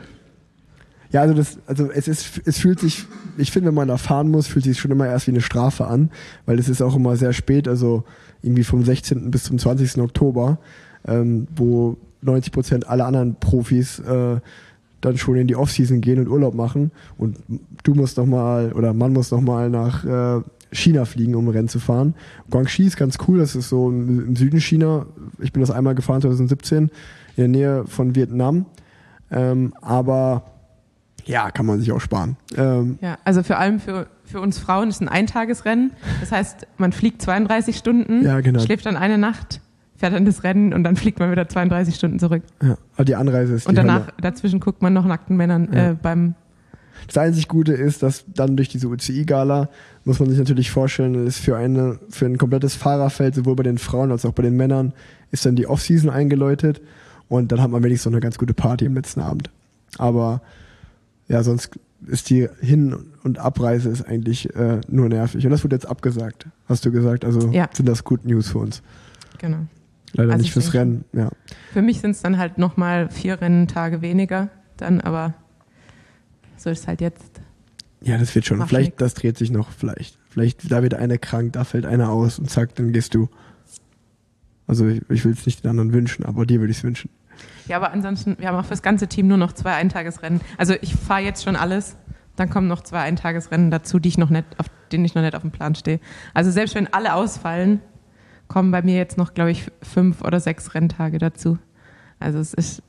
Ja, also das, also es ist, es fühlt sich, ich finde, wenn man erfahren muss, fühlt sich schon immer erst wie eine Strafe an, weil es ist auch immer sehr spät, also irgendwie vom sechzehnten bis zum zwanzigsten Oktober, ähm, wo neunzig Prozent aller anderen Profis äh, dann schon in die Offseason gehen und Urlaub machen und du musst noch mal oder man muss noch mal nach äh, China fliegen, um Rennen zu fahren. Guangxi ist ganz cool, das ist so im, im Süden China. Ich bin das einmal gefahren zwanzig siebzehn in der Nähe von Vietnam, ähm, aber ja, kann man sich auch sparen. Ähm, Ja, also vor allem für, für uns Frauen ist ein Eintagesrennen. Das heißt, man fliegt zweiunddreißig Stunden, Ja, genau. schläft dann eine Nacht, fährt dann das Rennen und dann fliegt man wieder zweiunddreißig Stunden zurück. ja, aber die Anreise ist Und die danach, Hölle. dazwischen guckt man noch nackten Männern Ja. äh, beim... Das einzig Gute ist, dass dann durch diese U C I-Gala, muss man sich natürlich vorstellen, ist für, eine, für ein komplettes Fahrerfeld, sowohl bei den Frauen als auch bei den Männern, ist dann die Off-Season eingeläutet und dann hat man wenigstens noch eine ganz gute Party am letzten Abend. Aber ja, sonst ist die Hin- und Abreise ist eigentlich äh, nur nervig. Und das wird jetzt abgesagt, hast du gesagt. Also Ja. sind das Good News für uns. Genau. Leider Also nicht ich fürs denke Rennen. Ja. Für mich sind es dann halt nochmal vier Renntage weniger, dann aber so ist es halt jetzt. ja, das wird schon. Macht Vielleicht, nix. das dreht sich noch. Vielleicht, vielleicht, da wird einer krank, da fällt einer aus und zack, dann gehst du. Also ich, ich will es nicht den anderen wünschen, aber dir würde ich es wünschen. Ja, aber ansonsten, wir haben auch fürs ganze Team nur noch zwei Eintagesrennen. Also ich fahre jetzt schon alles, dann kommen noch zwei Eintagesrennen dazu, die ich noch nicht, auf denen ich noch nicht auf dem Plan stehe. Also selbst wenn alle ausfallen, kommen bei mir jetzt noch, glaube ich, fünf oder sechs Renntage dazu. Also es ist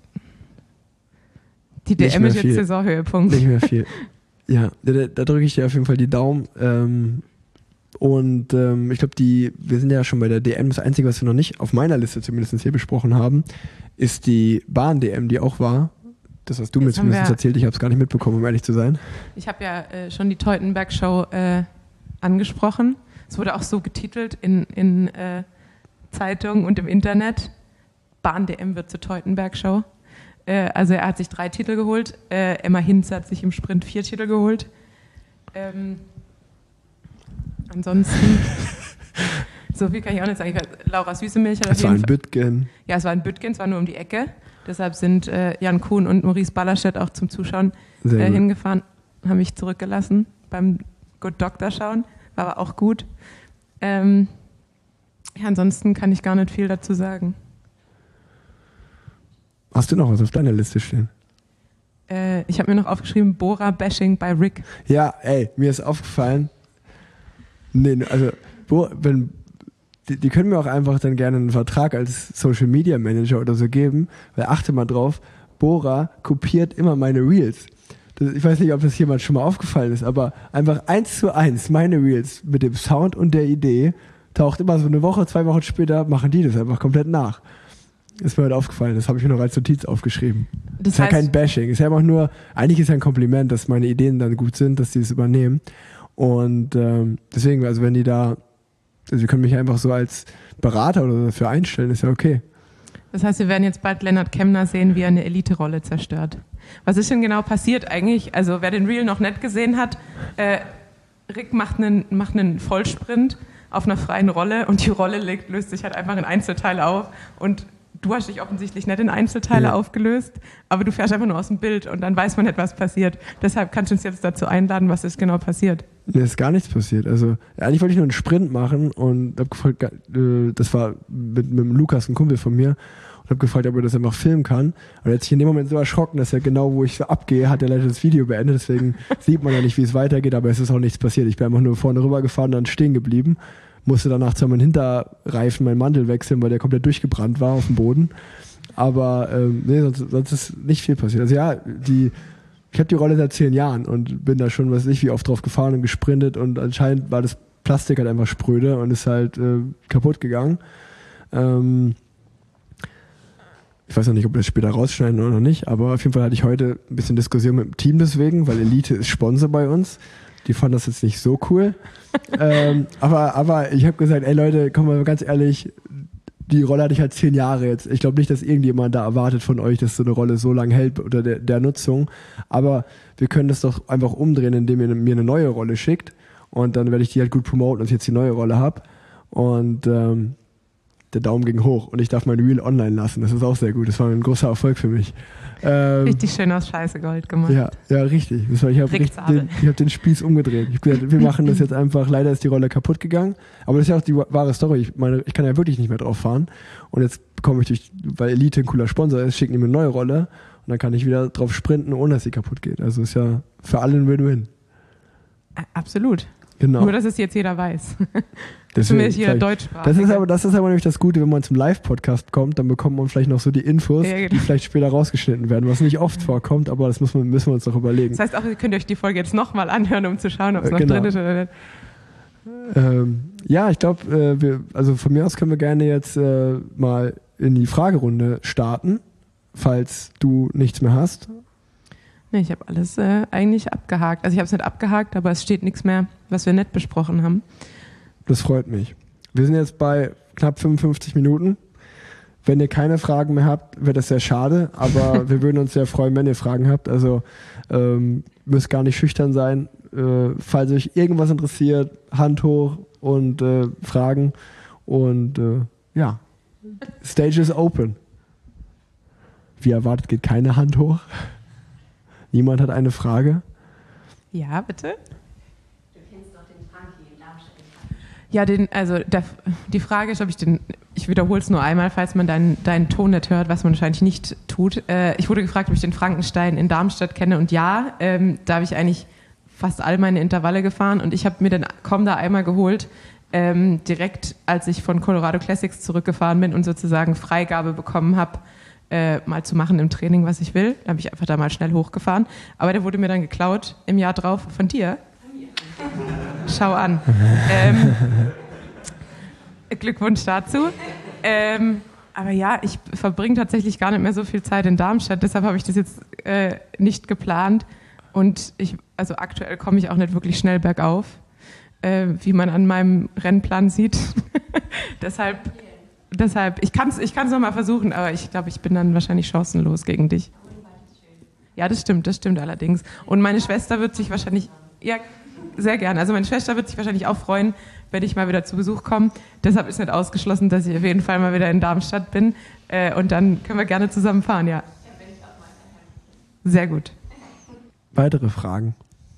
die D Nicht M mehr ist jetzt viel. Saisonhöhepunkt. Nicht mehr viel. Ja, da, da drücke ich dir auf jeden Fall die Daumen. Ähm, und ähm, ich glaube, die, wir sind ja schon bei der D M. Das Einzige, was wir noch nicht auf meiner Liste zumindest hier besprochen haben, ist die Bahn-D M, die auch war. Das hast du mir Jetzt haben zumindest wir- erzählt. Ich habe es gar nicht mitbekommen, um ehrlich zu sein. Ich habe ja äh, schon die Teutenberg-Show äh, angesprochen. Es wurde auch so getitelt in, in äh, Zeitungen und im Internet. Bahn-D M wird zur Teutenberg-Show. Äh, also er hat sich drei Titel geholt. Äh, Emma Hinz hat sich im Sprint vier Titel geholt. Ähm, ansonsten, so viel kann ich auch nicht sagen. Ich weiß, Laura Süßemilch hat auf Es war jeden ein Fall... Bütgen. Ja, es war in Büttgen, es war nur um die Ecke. Deshalb sind äh, Jan Kuhn und Maurice Ballerstedt auch zum Zuschauen Sehr äh, gut. hingefahren, haben mich zurückgelassen beim Good Doctor schauen, war aber auch gut. Ähm, ja, ansonsten kann ich gar nicht viel dazu sagen. Hast du noch was auf deiner Liste stehen? Äh, ich habe mir noch aufgeschrieben, Bora-Bashing bei Rick. Ja, ey, mir ist aufgefallen, nee, also, wo, wenn, die, die können mir auch einfach dann gerne einen Vertrag als Social Media Manager oder so geben, weil achte mal drauf, Bora kopiert immer meine Reels. Das, ich weiß nicht, ob das jemand schon mal aufgefallen ist, aber einfach eins zu eins meine Reels mit dem Sound und der Idee taucht immer so eine Woche, zwei Wochen später, machen die das einfach komplett nach. Ist mir heute aufgefallen, das habe ich mir noch als Notiz aufgeschrieben. Das ist ja heißt, kein Bashing, ist ja einfach nur, eigentlich ist ja ein Kompliment, dass meine Ideen dann gut sind, dass die es übernehmen. Und ähm, deswegen, also wenn die da, also sie können mich einfach so als Berater oder so dafür einstellen, ist ja okay. das heißt, wir werden jetzt bald Lennart Kemner sehen, wie er eine Elite-Rolle zerstört. Was ist denn genau passiert eigentlich? Also wer den Reel noch nicht gesehen hat, äh, Rick macht einen, macht einen Vollsprint auf einer freien Rolle und die Rolle legt, löst sich halt einfach in Einzelteile auf und du hast dich offensichtlich nicht in Einzelteile Ja. aufgelöst, aber du fährst einfach nur aus dem Bild und dann weiß man nicht, was passiert. Deshalb kannst du uns jetzt dazu einladen, was ist genau passiert. Mir ist gar nichts passiert. Also eigentlich wollte ich nur einen Sprint machen und habe gefragt, äh, das war mit, mit dem Lukas, ein Kumpel von mir, und habe gefragt, ob er das einfach filmen kann. Und er hat sich in dem Moment so erschrocken, dass er genau, wo ich so abgehe, hat er leider das Video beendet. Deswegen sieht man ja nicht, wie es weitergeht, aber es ist auch nichts passiert. Ich bin einfach nur vorne rüber gefahren, dann stehen geblieben. Musste danach zwar meinen Hinterreifen, meinen Mantel wechseln, weil der komplett durchgebrannt war auf dem Boden. Aber ähm, nee, sonst, sonst ist nicht viel passiert. Also ja, die, ich habe die Rolle seit zehn Jahren und bin da schon, weiß ich, wie oft drauf gefahren und gesprintet und anscheinend war das Plastik halt einfach spröde und ist halt äh, kaputt gegangen. Ähm, ich weiß noch nicht, ob wir das später rausschneiden oder nicht, aber auf jeden Fall hatte ich heute ein bisschen Diskussion mit dem Team deswegen, weil Elite ist Sponsor bei uns. Die fanden das jetzt nicht so cool. ähm, aber, aber ich habe gesagt, ey Leute, komm mal ganz ehrlich, die Rolle hatte ich halt zehn Jahre jetzt. Ich glaube nicht, dass irgendjemand da erwartet von euch, dass so eine Rolle so lange hält unter der, der Nutzung. Aber wir können das doch einfach umdrehen, indem ihr mir eine neue Rolle schickt. Und dann werde ich die halt gut promoten, dass ich jetzt die neue Rolle habe. Und ähm, der Daumen ging hoch. Und ich darf mein Reel online lassen. Das ist auch sehr gut. Das war ein großer Erfolg für mich. Ähm, richtig schön aus Scheiße Gold gemacht. Ja, ja, richtig. Das war, ich habe den, ich hab den Spieß umgedreht. Ich habe gesagt, wir machen das jetzt einfach. Leider ist die Rolle kaputt gegangen. Aber das ist ja auch die wahre Story. Ich meine, ich kann ja wirklich nicht mehr drauf fahren. Und jetzt bekomme ich durch, weil Elite ein cooler Sponsor ist, schicken die mir eine neue Rolle. Und dann kann ich wieder drauf sprinten, ohne dass sie kaputt geht. Also ist ja für alle ein Win-Win. Absolut. Genau. Nur, dass es jetzt jeder weiß. Deswegen, Zumindest jeder Deutschsprachige. Das ist aber, das ist aber nämlich das Gute, wenn man zum Live-Podcast kommt, dann bekommt man vielleicht noch so die Infos, ja, genau. die vielleicht später rausgeschnitten werden, was nicht oft vorkommt, aber das muss man, müssen wir uns doch überlegen. Das heißt auch, ihr könnt euch die Folge jetzt nochmal anhören, um zu schauen, ob es noch genau. drin ist oder nicht. Ähm, ja, ich glaube, äh, wir, also von mir aus können wir gerne jetzt äh, mal in die Fragerunde starten, falls du nichts mehr hast. Nee, ich habe alles äh, eigentlich abgehakt. Also ich habe es nicht abgehakt, aber es steht nichts mehr, was wir nicht besprochen haben. Das freut mich. Wir sind jetzt bei knapp fünfundfünfzig Minuten. Wenn ihr keine Fragen mehr habt, wäre das sehr schade, aber wir würden uns sehr freuen, wenn ihr Fragen habt. Also ähm, müsst gar nicht schüchtern sein. Äh, falls euch irgendwas interessiert, Hand hoch und äh, Fragen. Und äh, ja, Stage is open. Wie erwartet geht keine Hand hoch. Niemand hat eine Frage? Ja, bitte? Du kennst doch den Frankie in Darmstadt. Ja, den, also der, die Frage ist, ob ich den, ich wiederhole es nur einmal, falls man deinen, deinen Ton nicht hört, was man wahrscheinlich nicht tut. Äh, ich wurde gefragt, ob ich den Frankenstein in Darmstadt kenne und ja, ähm, da habe ich eigentlich fast all meine Intervalle gefahren und ich habe mir den Komm da einmal geholt, ähm, direkt als ich von Colorado Classics zurückgefahren bin und sozusagen Freigabe bekommen habe, Äh, mal zu machen im Training, was ich will. Da habe ich einfach da mal schnell hochgefahren. Aber der wurde mir dann geklaut im Jahr drauf von dir. Schau an. ähm, Glückwunsch dazu. Ähm, aber ja, ich verbringe tatsächlich gar nicht mehr so viel Zeit in Darmstadt. Deshalb habe ich das jetzt äh, nicht geplant. Und ich, also aktuell komme ich auch nicht wirklich schnell bergauf, äh, wie man an meinem Rennplan sieht. Deshalb... Deshalb, ich kann es ich kann's noch mal versuchen, aber ich glaube, ich bin dann wahrscheinlich chancenlos gegen dich. Ja, das stimmt, das stimmt allerdings. Und meine Schwester wird sich wahrscheinlich, ja, sehr gerne, also meine Schwester wird sich wahrscheinlich auch freuen, wenn ich mal wieder zu Besuch komme. Deshalb ist nicht ausgeschlossen, dass ich auf jeden Fall mal wieder in Darmstadt bin. Äh, und dann können wir gerne zusammen fahren, ja. Sehr gut. Weitere Fragen?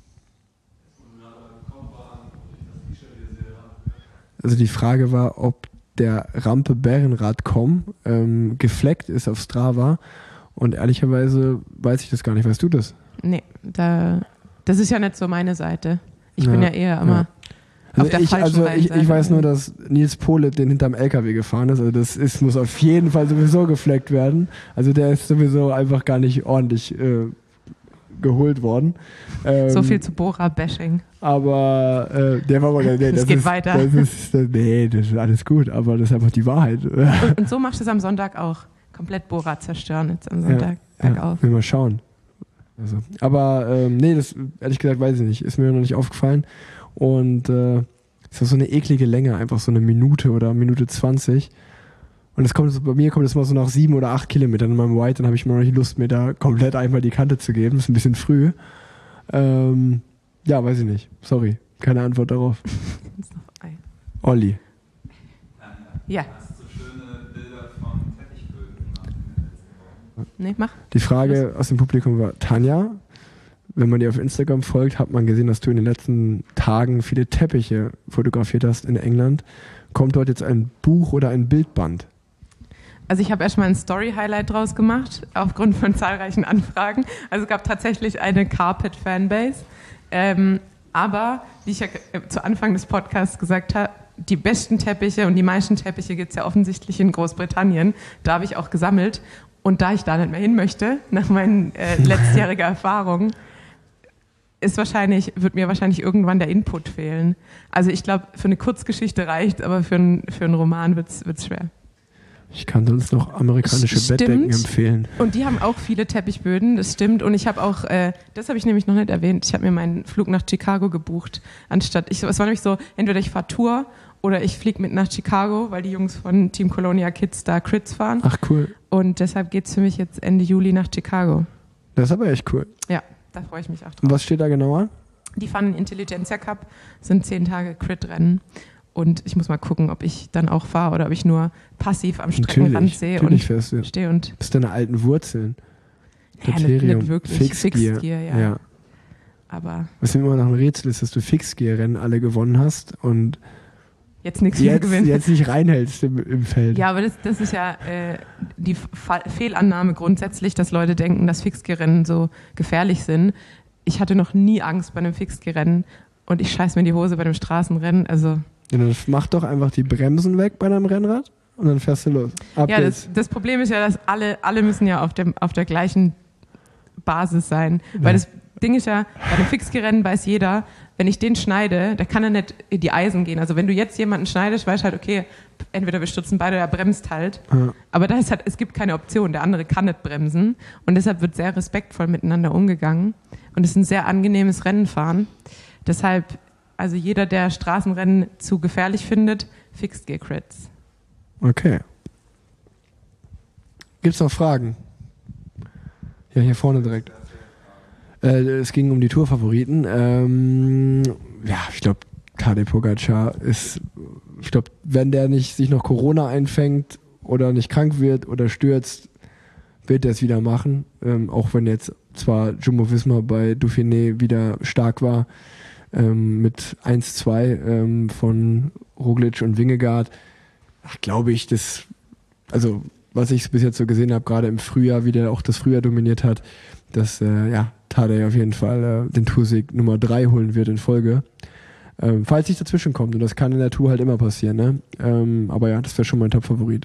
Also die Frage war, ob der Rampe Bärenrad Punkt com ähm, gefleckt ist auf Strava und ehrlicherweise weiß ich das gar nicht. Weißt du das? Nee, da, das ist ja nicht so meine Seite. Ich ja, bin ja eher immer ja. Also auf der ich, falschen also ich, Seite. ich weiß nur, dass Nils Pohle den hinterm L K W gefahren ist. Also das ist, muss auf jeden Fall sowieso gefleckt werden. Also der ist sowieso einfach gar nicht ordentlich äh, geholt worden. Ähm, so viel zu Bora-Bashing. Aber äh, der war aber nee, es das geht ist, weiter. Das ist, das, nee, das ist alles gut, aber das ist einfach die Wahrheit. Und, und so machst du es am Sonntag auch. Komplett Bora zerstören jetzt am Sonntag ja, bergauf. Ja, mal schauen. Also, aber ähm, nee, das ehrlich gesagt weiß ich nicht. Ist mir noch nicht aufgefallen. Und äh, ist auch so eine eklige Länge, einfach so eine Minute oder Minute zwanzig. Und es kommt, bei mir kommt es mal so nach sieben oder acht Kilometern in meinem White, dann habe ich mal noch nicht Lust, mir da komplett einmal die Kante zu geben. Das ist ein bisschen früh. Ähm, ja, weiß ich nicht. Sorry, keine Antwort darauf. Olli. Ja. Hast du schöne Bilder von Teppichböden gemacht? Nee, mach. Die Frage aus dem Publikum war, Tanja, wenn man dir auf Instagram folgt, hat man gesehen, dass du in den letzten Tagen viele Teppiche fotografiert hast in England. Kommt dort jetzt ein Buch oder ein Bildband? Also ich habe erstmal ein Story-Highlight draus gemacht, aufgrund von zahlreichen Anfragen. Also es gab tatsächlich eine Carpet-Fanbase. Ähm, aber, wie ich ja zu Anfang des Podcasts gesagt habe, die besten Teppiche und die meisten Teppiche gibt es ja offensichtlich in Großbritannien. Da habe ich auch gesammelt. Und da ich da nicht mehr hin möchte, nach meinen äh, letztjährigen Erfahrungen, ist wahrscheinlich, wird mir wahrscheinlich irgendwann der Input fehlen. Also ich glaube, für eine Kurzgeschichte reicht, aber für, ein, für einen Roman wird es schwer. Ich kann sonst noch amerikanische Stimmt. Bettdecken empfehlen. Und die haben auch viele Teppichböden, das stimmt. Und ich habe auch, äh, das habe ich nämlich noch nicht erwähnt, ich habe mir meinen Flug nach Chicago gebucht, anstatt, ich, es war nämlich so, entweder ich fahre Tour oder ich fliege mit nach Chicago, weil die Jungs von Team Colonia Kids da Crits fahren. Ach cool. Und deshalb geht es für mich jetzt Ende Juli nach Chicago. Das ist aber echt cool. Ja, da freue ich mich auch drauf. Und was steht da genau an? Die fahren Intelligentsia Cup, sind zehn Tage Crit-Rennen. Und ich muss mal gucken, ob ich dann auch fahre oder ob ich nur passiv am Streckenrand sehe und fährst du. stehe und. Das sind deine alten Wurzeln. Ja, nicht, nicht wirklich. Fixgear. Fixgear, ja. ja. Aber was mir immer noch ein Rätsel ist, dass du Fixgear-Rennen alle gewonnen hast und jetzt nichts mehr jetzt, gewinnen. jetzt nicht reinhältst im, im Feld. Ja, aber das, das ist ja äh, die Fa- Fehlannahme grundsätzlich, dass Leute denken, dass Fixgear-Rennen so gefährlich sind. Ich hatte noch nie Angst bei einem Fixgear-Rennen und ich scheiß mir in die Hose bei einem Straßenrennen. Also Ja, dann mach doch einfach die Bremsen weg bei deinem Rennrad und dann fährst du los. Ab ja, geht's. das, das Problem ist ja, dass alle, alle müssen ja auf, dem, auf der gleichen Basis sein. Ja. Weil das Ding ist ja, bei einem Fixgerennen weiß jeder, wenn ich den schneide, da kann er nicht in die Eisen gehen. Also wenn du jetzt jemanden schneidest, weißt du halt, okay, entweder wir stürzen beide oder er bremst halt. Ja. Aber da ist halt, es gibt keine Option. Der andere kann nicht bremsen. Und deshalb wird sehr respektvoll miteinander umgegangen. Und es ist ein sehr angenehmes Rennenfahren. Deshalb, also jeder, der Straßenrennen zu gefährlich findet, Fixed Gear Crits. Okay. Gibt's noch Fragen? Ja, hier vorne direkt. Äh, es ging um die Tourfavoriten. Ähm, ja, ich glaube, Tadej Pogacar ist, ich glaube, wenn der nicht sich noch Corona einfängt oder nicht krank wird oder stürzt, wird er es wieder machen. Ähm, auch wenn jetzt zwar Jumbo-Visma bei Dauphiné wieder stark war, ähm, mit eins zwei ähm, von Roglic und Vingegaard, glaube ich, das, also was ich bis jetzt so gesehen habe, gerade im Frühjahr, wie der auch das Frühjahr dominiert hat, dass äh, ja, Tadej auf jeden Fall äh, den Toursieg Nummer drei holen wird in Folge. Ähm, falls nicht dazwischen kommt, und das kann in der Tour halt immer passieren, ne? Ähm, aber ja, das wäre schon mein Top-Favorit.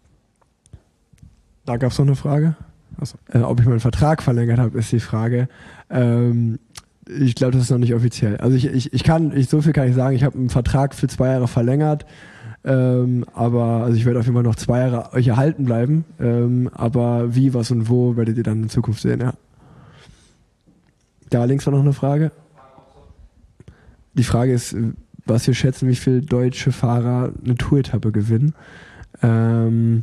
Da gab es noch eine Frage. Achso. Äh, ob ich meinen Vertrag verlängert habe, ist die Frage. Ähm, ich glaube, das ist noch nicht offiziell. Also ich, ich, ich kann, ich, so viel kann ich sagen, ich habe einen Vertrag für zwei Jahre verlängert. Ähm, aber also ich werde auf jeden Fall noch zwei Jahre euch erhalten bleiben. Ähm, aber wie, was und wo werdet ihr dann in Zukunft sehen, ja. Da links war noch eine Frage. Die Frage ist, was wir schätzen, wie viele deutsche Fahrer eine Tour-Etappe gewinnen. Ähm,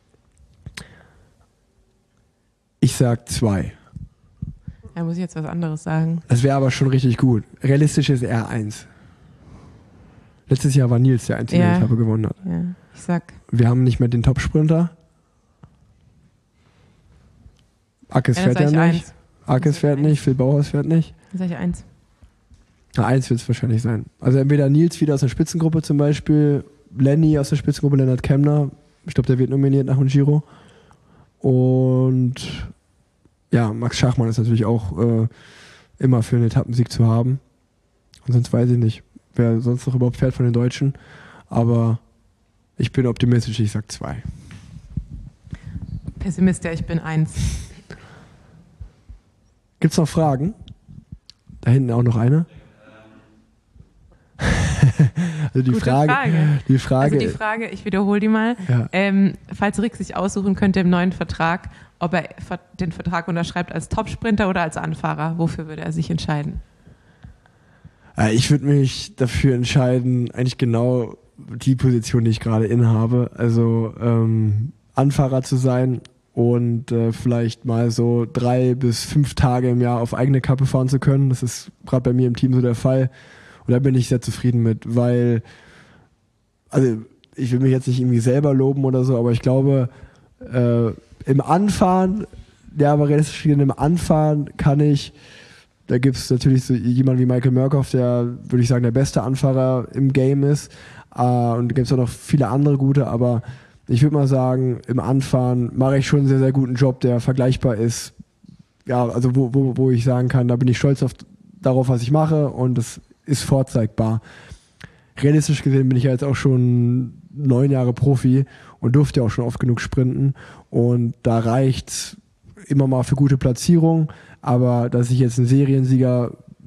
ich sag zwei. Da muss ich jetzt was anderes sagen. Das wäre aber schon richtig gut. Realistisch ist eher eins. Letztes Jahr war Nils der Einzige, Ja. der die Etappe gewonnen hat. Ja, ich sag, Wir haben nicht mehr den Top-Sprinter. Ackes ja, fährt dann ja sag ich nicht. eins. Ackes sag fährt eins. nicht, Phil Bauhaus fährt nicht. Dann sag ich eins. Na, eins wird es wahrscheinlich sein. Also entweder Nils wieder aus der Spitzengruppe zum Beispiel, Lenny aus der Spitzengruppe, Lennart Kemner. Ich glaube, der wird nominiert nach dem Giro. Und ja, Max Schachmann ist natürlich auch äh, immer für einen Etappensieg zu haben. Und sonst weiß ich nicht, wer sonst noch überhaupt fährt von den Deutschen. Aber ich bin optimistisch, ich sag zwei. Pessimist, ja, ich bin eins. Gibt's noch Fragen? Da hinten auch noch eine. also die Gute Frage, Frage. die Frage, Also die Frage, ich wiederhole die mal. Ja. Ähm, falls Rick sich aussuchen könnte im neuen Vertrag, ob er ver- den Vertrag unterschreibt als Topsprinter oder als Anfahrer, wofür würde er sich entscheiden? Äh, ich würde mich dafür entscheiden, eigentlich genau die Position, die ich gerade innehabe. Also ähm, Anfahrer zu sein und äh, vielleicht mal so drei bis fünf Tage im Jahr auf eigene Kappe fahren zu können. Das ist gerade bei mir im Team so der Fall. Und da bin ich sehr zufrieden mit, weil, also ich will mich jetzt nicht irgendwie selber loben oder so, aber ich glaube, äh, im Anfahren, ja, aber realistisch gesehen, im Anfahren kann ich, da gibt es natürlich so jemanden wie Michael Murkoff, der, würde ich sagen, der beste Anfahrer im Game ist. Äh, und da gibt es auch noch viele andere gute, aber ich würde mal sagen, im Anfahren mache ich schon einen sehr, sehr guten Job, der vergleichbar ist. Ja, also wo, wo, wo ich sagen kann, da bin ich stolz auf, darauf, was ich mache und das ist vorzeigbar. Realistisch gesehen bin ich ja jetzt auch schon neun Jahre Profi und durfte ja auch schon oft genug sprinten und da reicht immer mal für gute Platzierung, aber dass ich jetzt ein Seriensieger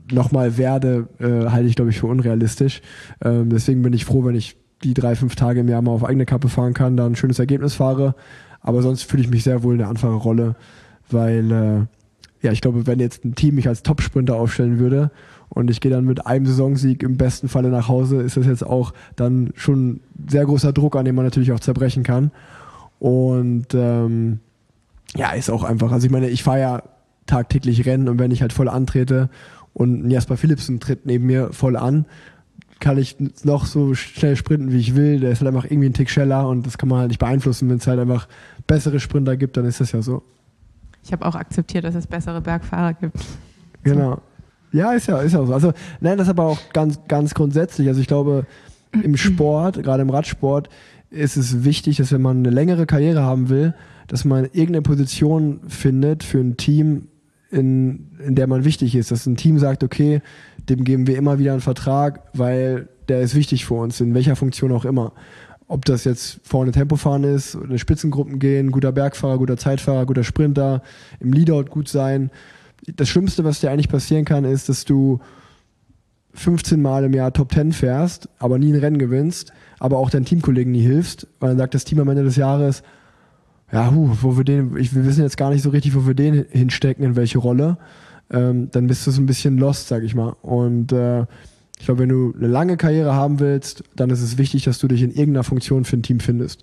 nochmal werde, äh, halte ich, glaube ich, für unrealistisch. Ähm, deswegen bin ich froh, wenn ich die drei, fünf Tage im Jahr mal auf eigene Kappe fahren kann, da ein schönes Ergebnis fahre. Aber sonst fühle ich mich sehr wohl in der Anfahrerrolle, weil äh, ja, ich glaube, wenn jetzt ein Team mich als Top-Sprinter aufstellen würde und ich gehe dann mit einem Saisonsieg im besten Falle nach Hause, ist das jetzt auch dann schon sehr großer Druck, an dem man natürlich auch zerbrechen kann. Und ähm, ja, ist auch einfach, also ich meine, ich fahre ja tagtäglich Rennen und wenn ich halt voll antrete und ein Jasper Philipsen tritt neben mir voll an, kann ich noch so schnell sprinten, wie ich will. Der ist halt einfach irgendwie ein Tick schneller und das kann man halt nicht beeinflussen. Wenn es halt einfach bessere Sprinter gibt, dann ist das ja so. Ich habe auch akzeptiert, dass es bessere Bergfahrer gibt. Genau. Ja, ist ja, ist ja so. Also, nein, das ist aber auch ganz, ganz grundsätzlich. Also ich glaube, im Sport, gerade im Radsport, ist es wichtig, dass wenn man eine längere Karriere haben will, dass man irgendeine Position findet für ein Team, in, in der man wichtig ist. Dass ein Team sagt, okay, dem geben wir immer wieder einen Vertrag, weil der ist wichtig für uns, in welcher Funktion auch immer. Ob das jetzt vorne Tempofahren ist, in Spitzengruppen gehen, guter Bergfahrer, guter Zeitfahrer, guter Sprinter, im Leadout gut sein. Das Schlimmste, was dir eigentlich passieren kann, ist, dass du fünfzehn Mal im Jahr Top Ten fährst, aber nie ein Rennen gewinnst, aber auch deinen Teamkollegen nie hilfst, weil dann sagt das Team am Ende des Jahres, ja, huh, wo wir den, ich, wir wissen jetzt gar nicht so richtig, wo wir den hinstecken, in welche Rolle. Ähm, dann bist du so ein bisschen lost, sag ich mal. Und äh, ich glaube, wenn du eine lange Karriere haben willst, dann ist es wichtig, dass du dich in irgendeiner Funktion für ein Team findest.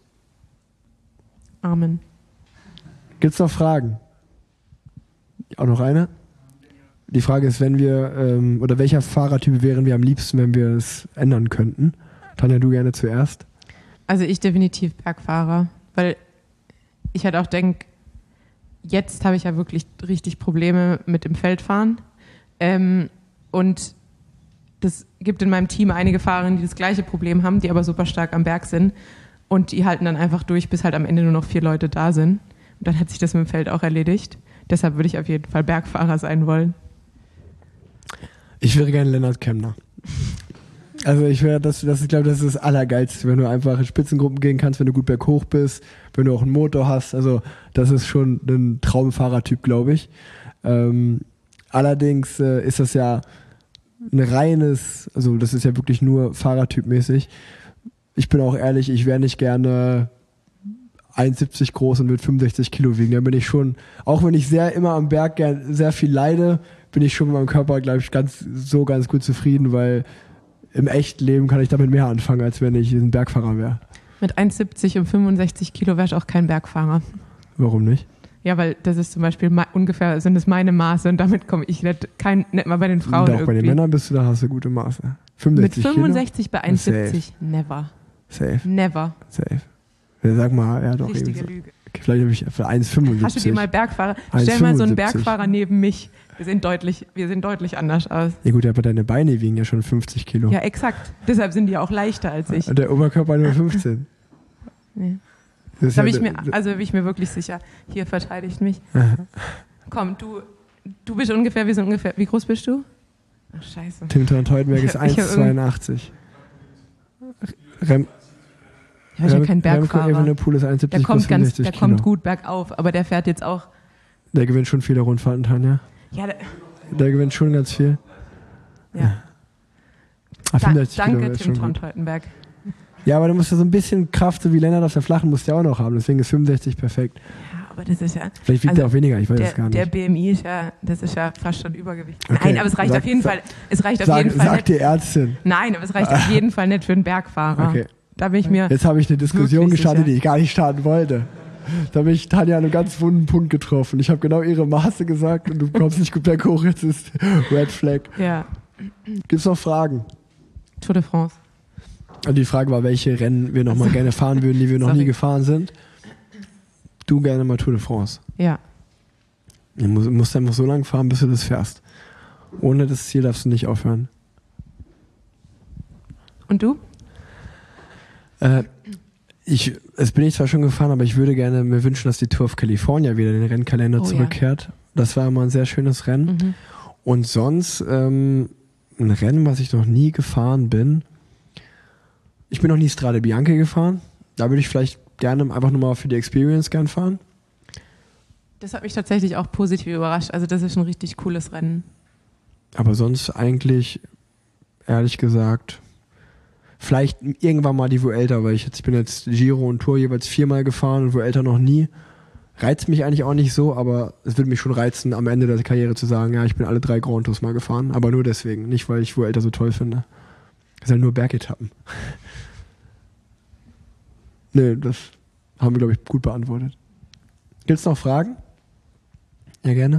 Amen. Gibt's noch Fragen? Auch noch eine? Die Frage ist, wenn wir, ähm, oder welcher Fahrertyp wären wir am liebsten, wenn wir es ändern könnten? Tanja, du gerne zuerst. Also ich definitiv Bergfahrer, weil ich halt auch denke, jetzt habe ich ja wirklich richtig Probleme mit dem Feldfahren. Ähm, und das gibt in meinem Team einige Fahrerinnen, die das gleiche Problem haben, die aber super stark am Berg sind. Und die halten dann einfach durch, bis halt am Ende nur noch vier Leute da sind. Und dann hat sich das mit dem Feld auch erledigt. Deshalb würde ich auf jeden Fall Bergfahrer sein wollen. Ich wäre gerne Lennart Kemner. Also ich wäre, das, das, ich glaube, das ist das Allergeilste, wenn du einfach in Spitzengruppen gehen kannst, wenn du gut berghoch bist, wenn du auch einen Motor hast. Also das ist schon ein Traumfahrertyp, glaube ich. Ähm, allerdings äh, ist das ja ein reines, also das ist ja wirklich nur Fahrertypmäßig. Ich bin auch ehrlich, ich wäre nicht gerne eins Komma siebzig groß und würde fünfundsechzig Kilo wiegen. Da bin ich schon, auch wenn ich sehr immer am Berg gern sehr viel leide, bin ich schon mit meinem Körper, glaube ich, ganz, so ganz gut zufrieden, weil im echten Leben kann ich damit mehr anfangen, als wenn ich ein Bergfahrer wäre. Mit eins Komma siebzig und fünfundsechzig Kilo wäre ich auch kein Bergfahrer. Warum nicht? Ja, weil das ist zum Beispiel ma- ungefähr, sind es meine Maße und damit komme ich nicht, kein, nicht mal bei den Frauen Doch, irgendwie. bei den Männern bist du, da hast du gute Maße. fünfundsechzig Mit fünfundsechzig Kilo? bei eins Komma siebzig? Never. Safe. Never. Safe. Ja, sag mal, ja doch. Richtige eben so. Lüge. Okay, vielleicht habe ich für eins Komma fünfundsiebzig. Hast du dir mal Bergfahrer? Stell mal so einen eins Komma fünfundsiebzig. Bergfahrer neben mich. Wir sehen deutlich, wir sehen deutlich anders aus. Ja gut, aber deine Beine wiegen ja schon fünfzig Kilo. Ja, exakt. Deshalb sind die auch leichter als ich. Und der Oberkörper nur fünfzehn. Nee. Das ist Da ja bin ich der- mir, also bin ich mir wirklich sicher. Hier verteidigt mich. Komm, du, du bist ungefähr, wir sind ungefähr, wie groß bist du? Ach, scheiße. Tim Teutenberg ist Ich hab- ich eins hab Komma zweiundachtzig. Rem, Ich bin ja Rem, kein Remco Bergfahrer. Evenepoel ist eins Komma siebzig Der kommt plus ganz, fünfundsechzig der Kilo. kommt gut bergauf, aber der fährt jetzt auch. Der gewinnt schon viele Rundfahrten, Tanja. Ja, der, Der gewinnt schon ganz viel. ja. Ah, Da, fünfundsechzig Kilo danke, ist Tim schon gut. Teutenberg. Ja, aber du musst ja so ein bisschen Kraft, so wie Lennart auf der Flachen, musst du ja auch noch haben. Deswegen ist fünfundsechzig perfekt. Ja, aber das ist ja. Vielleicht wiegt Also, er auch weniger, ich weiß Der, es gar der nicht. B M I ist ja, das ist ja fast schon Übergewicht. Okay, Nein, aber es reicht sag- auf jeden sag- Fall. Es reicht auf Sag, jeden Fall sag nicht. die Ärztin. Nein, aber es reicht auf jeden Fall nicht für einen Bergfahrer. Okay. Da bin ich mir. Jetzt habe ich eine Diskussion Wirklich gestartet, sicher. die ich gar nicht starten wollte. Da habe ich Tanja an einem ganz wunden Punkt getroffen. Ich habe genau ihre Maße gesagt und du kommst nicht gut berghoch, jetzt ist Red Flag. Ja, Gibt's noch Fragen? Tour de France. Und die Frage war, welche Rennen wir noch mal gerne fahren würden, die wir noch Sorry. nie gefahren sind. Du gerne mal Tour de France. Ja. Du musst, musst einfach so lange fahren, bis du das fährst. Ohne das Ziel darfst du nicht aufhören. Und du? Äh, ich, es bin ich zwar schon gefahren, aber ich würde gerne mir wünschen, dass die Tour of California wieder in den Rennkalender Oh, zurückkehrt. Das war immer ein sehr schönes Rennen. Mhm. Und sonst ähm, ein Rennen, was ich noch nie gefahren bin. Ich bin noch nie Strade Bianche gefahren. Da würde ich vielleicht gerne einfach nochmal für die Experience gern fahren. Das hat mich tatsächlich auch positiv überrascht. Also das ist ein richtig cooles Rennen. aber sonst eigentlich, ehrlich gesagt, vielleicht irgendwann mal die Vuelta, weil ich jetzt ich bin jetzt Giro und Tour jeweils viermal gefahren und Vuelta noch nie. Reizt mich eigentlich auch nicht so, aber es würde mich schon reizen, am Ende der Karriere zu sagen, ja, ich bin alle drei Grand Tours mal gefahren, aber nur deswegen, nicht weil ich Vuelta so toll finde. Das sind halt nur Bergetappen. Nö, das haben wir, glaube ich, gut beantwortet. Gibt es noch Fragen? Ja, gerne.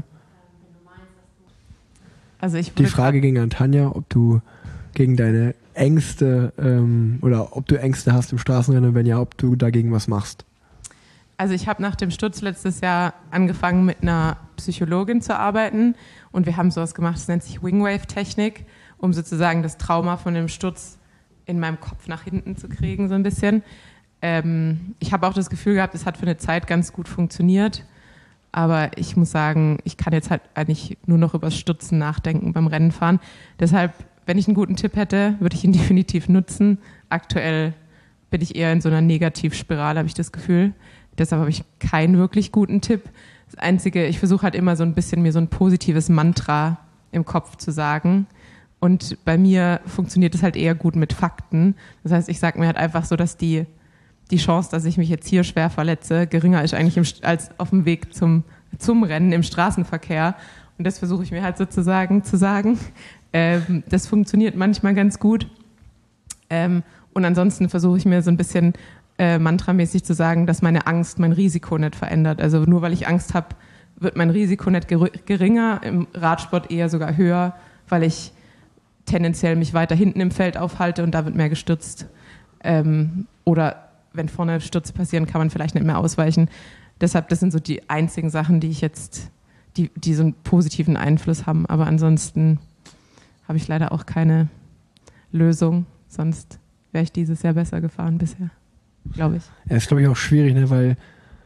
Also ich Die Frage ging an Tanja, ob du gegen deine Ängste ähm, oder ob du Ängste hast im Straßenrennen, wenn ja, ob du dagegen was machst. Also ich habe nach dem Sturz letztes Jahr angefangen mit einer Psychologin zu arbeiten und wir haben sowas gemacht, das nennt sich Wingwave-Technik, um sozusagen das Trauma von dem Sturz in meinem Kopf nach hinten zu kriegen, so ein bisschen. Ähm, ich habe auch das Gefühl gehabt, es hat für eine Zeit ganz gut funktioniert, aber ich muss sagen, ich kann jetzt halt eigentlich nur noch über das Stürzen nachdenken beim Rennenfahren. Deshalb, wenn ich einen guten Tipp hätte, würde ich ihn definitiv nutzen. Aktuell bin ich eher in so einer Negativspirale, habe ich das Gefühl. Deshalb habe ich keinen wirklich guten Tipp. Das Einzige, ich versuche halt immer so ein bisschen mir so ein positives Mantra im Kopf zu sagen. Und bei mir funktioniert es halt eher gut mit Fakten. Das heißt, ich sage mir halt einfach so, dass die, die Chance, dass ich mich jetzt hier schwer verletze, geringer ist eigentlich im, als auf dem Weg zum, zum Rennen im Straßenverkehr. Und das versuche ich mir halt sozusagen zu sagen. Ähm, das funktioniert manchmal ganz gut. Ähm, und ansonsten versuche ich mir so ein bisschen Äh, mantramäßig zu sagen, dass meine Angst mein Risiko nicht verändert. Also nur weil ich Angst habe, wird mein Risiko nicht ger- geringer, im Radsport eher sogar höher, weil ich tendenziell mich weiter hinten im Feld aufhalte und da wird mehr gestürzt. Ähm, oder wenn vorne Stürze passieren, kann man vielleicht nicht mehr ausweichen. Deshalb, das sind so die einzigen Sachen, die ich jetzt, die, die so einen positiven Einfluss haben. Aber ansonsten habe ich leider auch keine Lösung, sonst wäre ich dieses Jahr besser gefahren bisher. Glaube ich. Ja, ist, glaube ich, auch schwierig, ne? Weil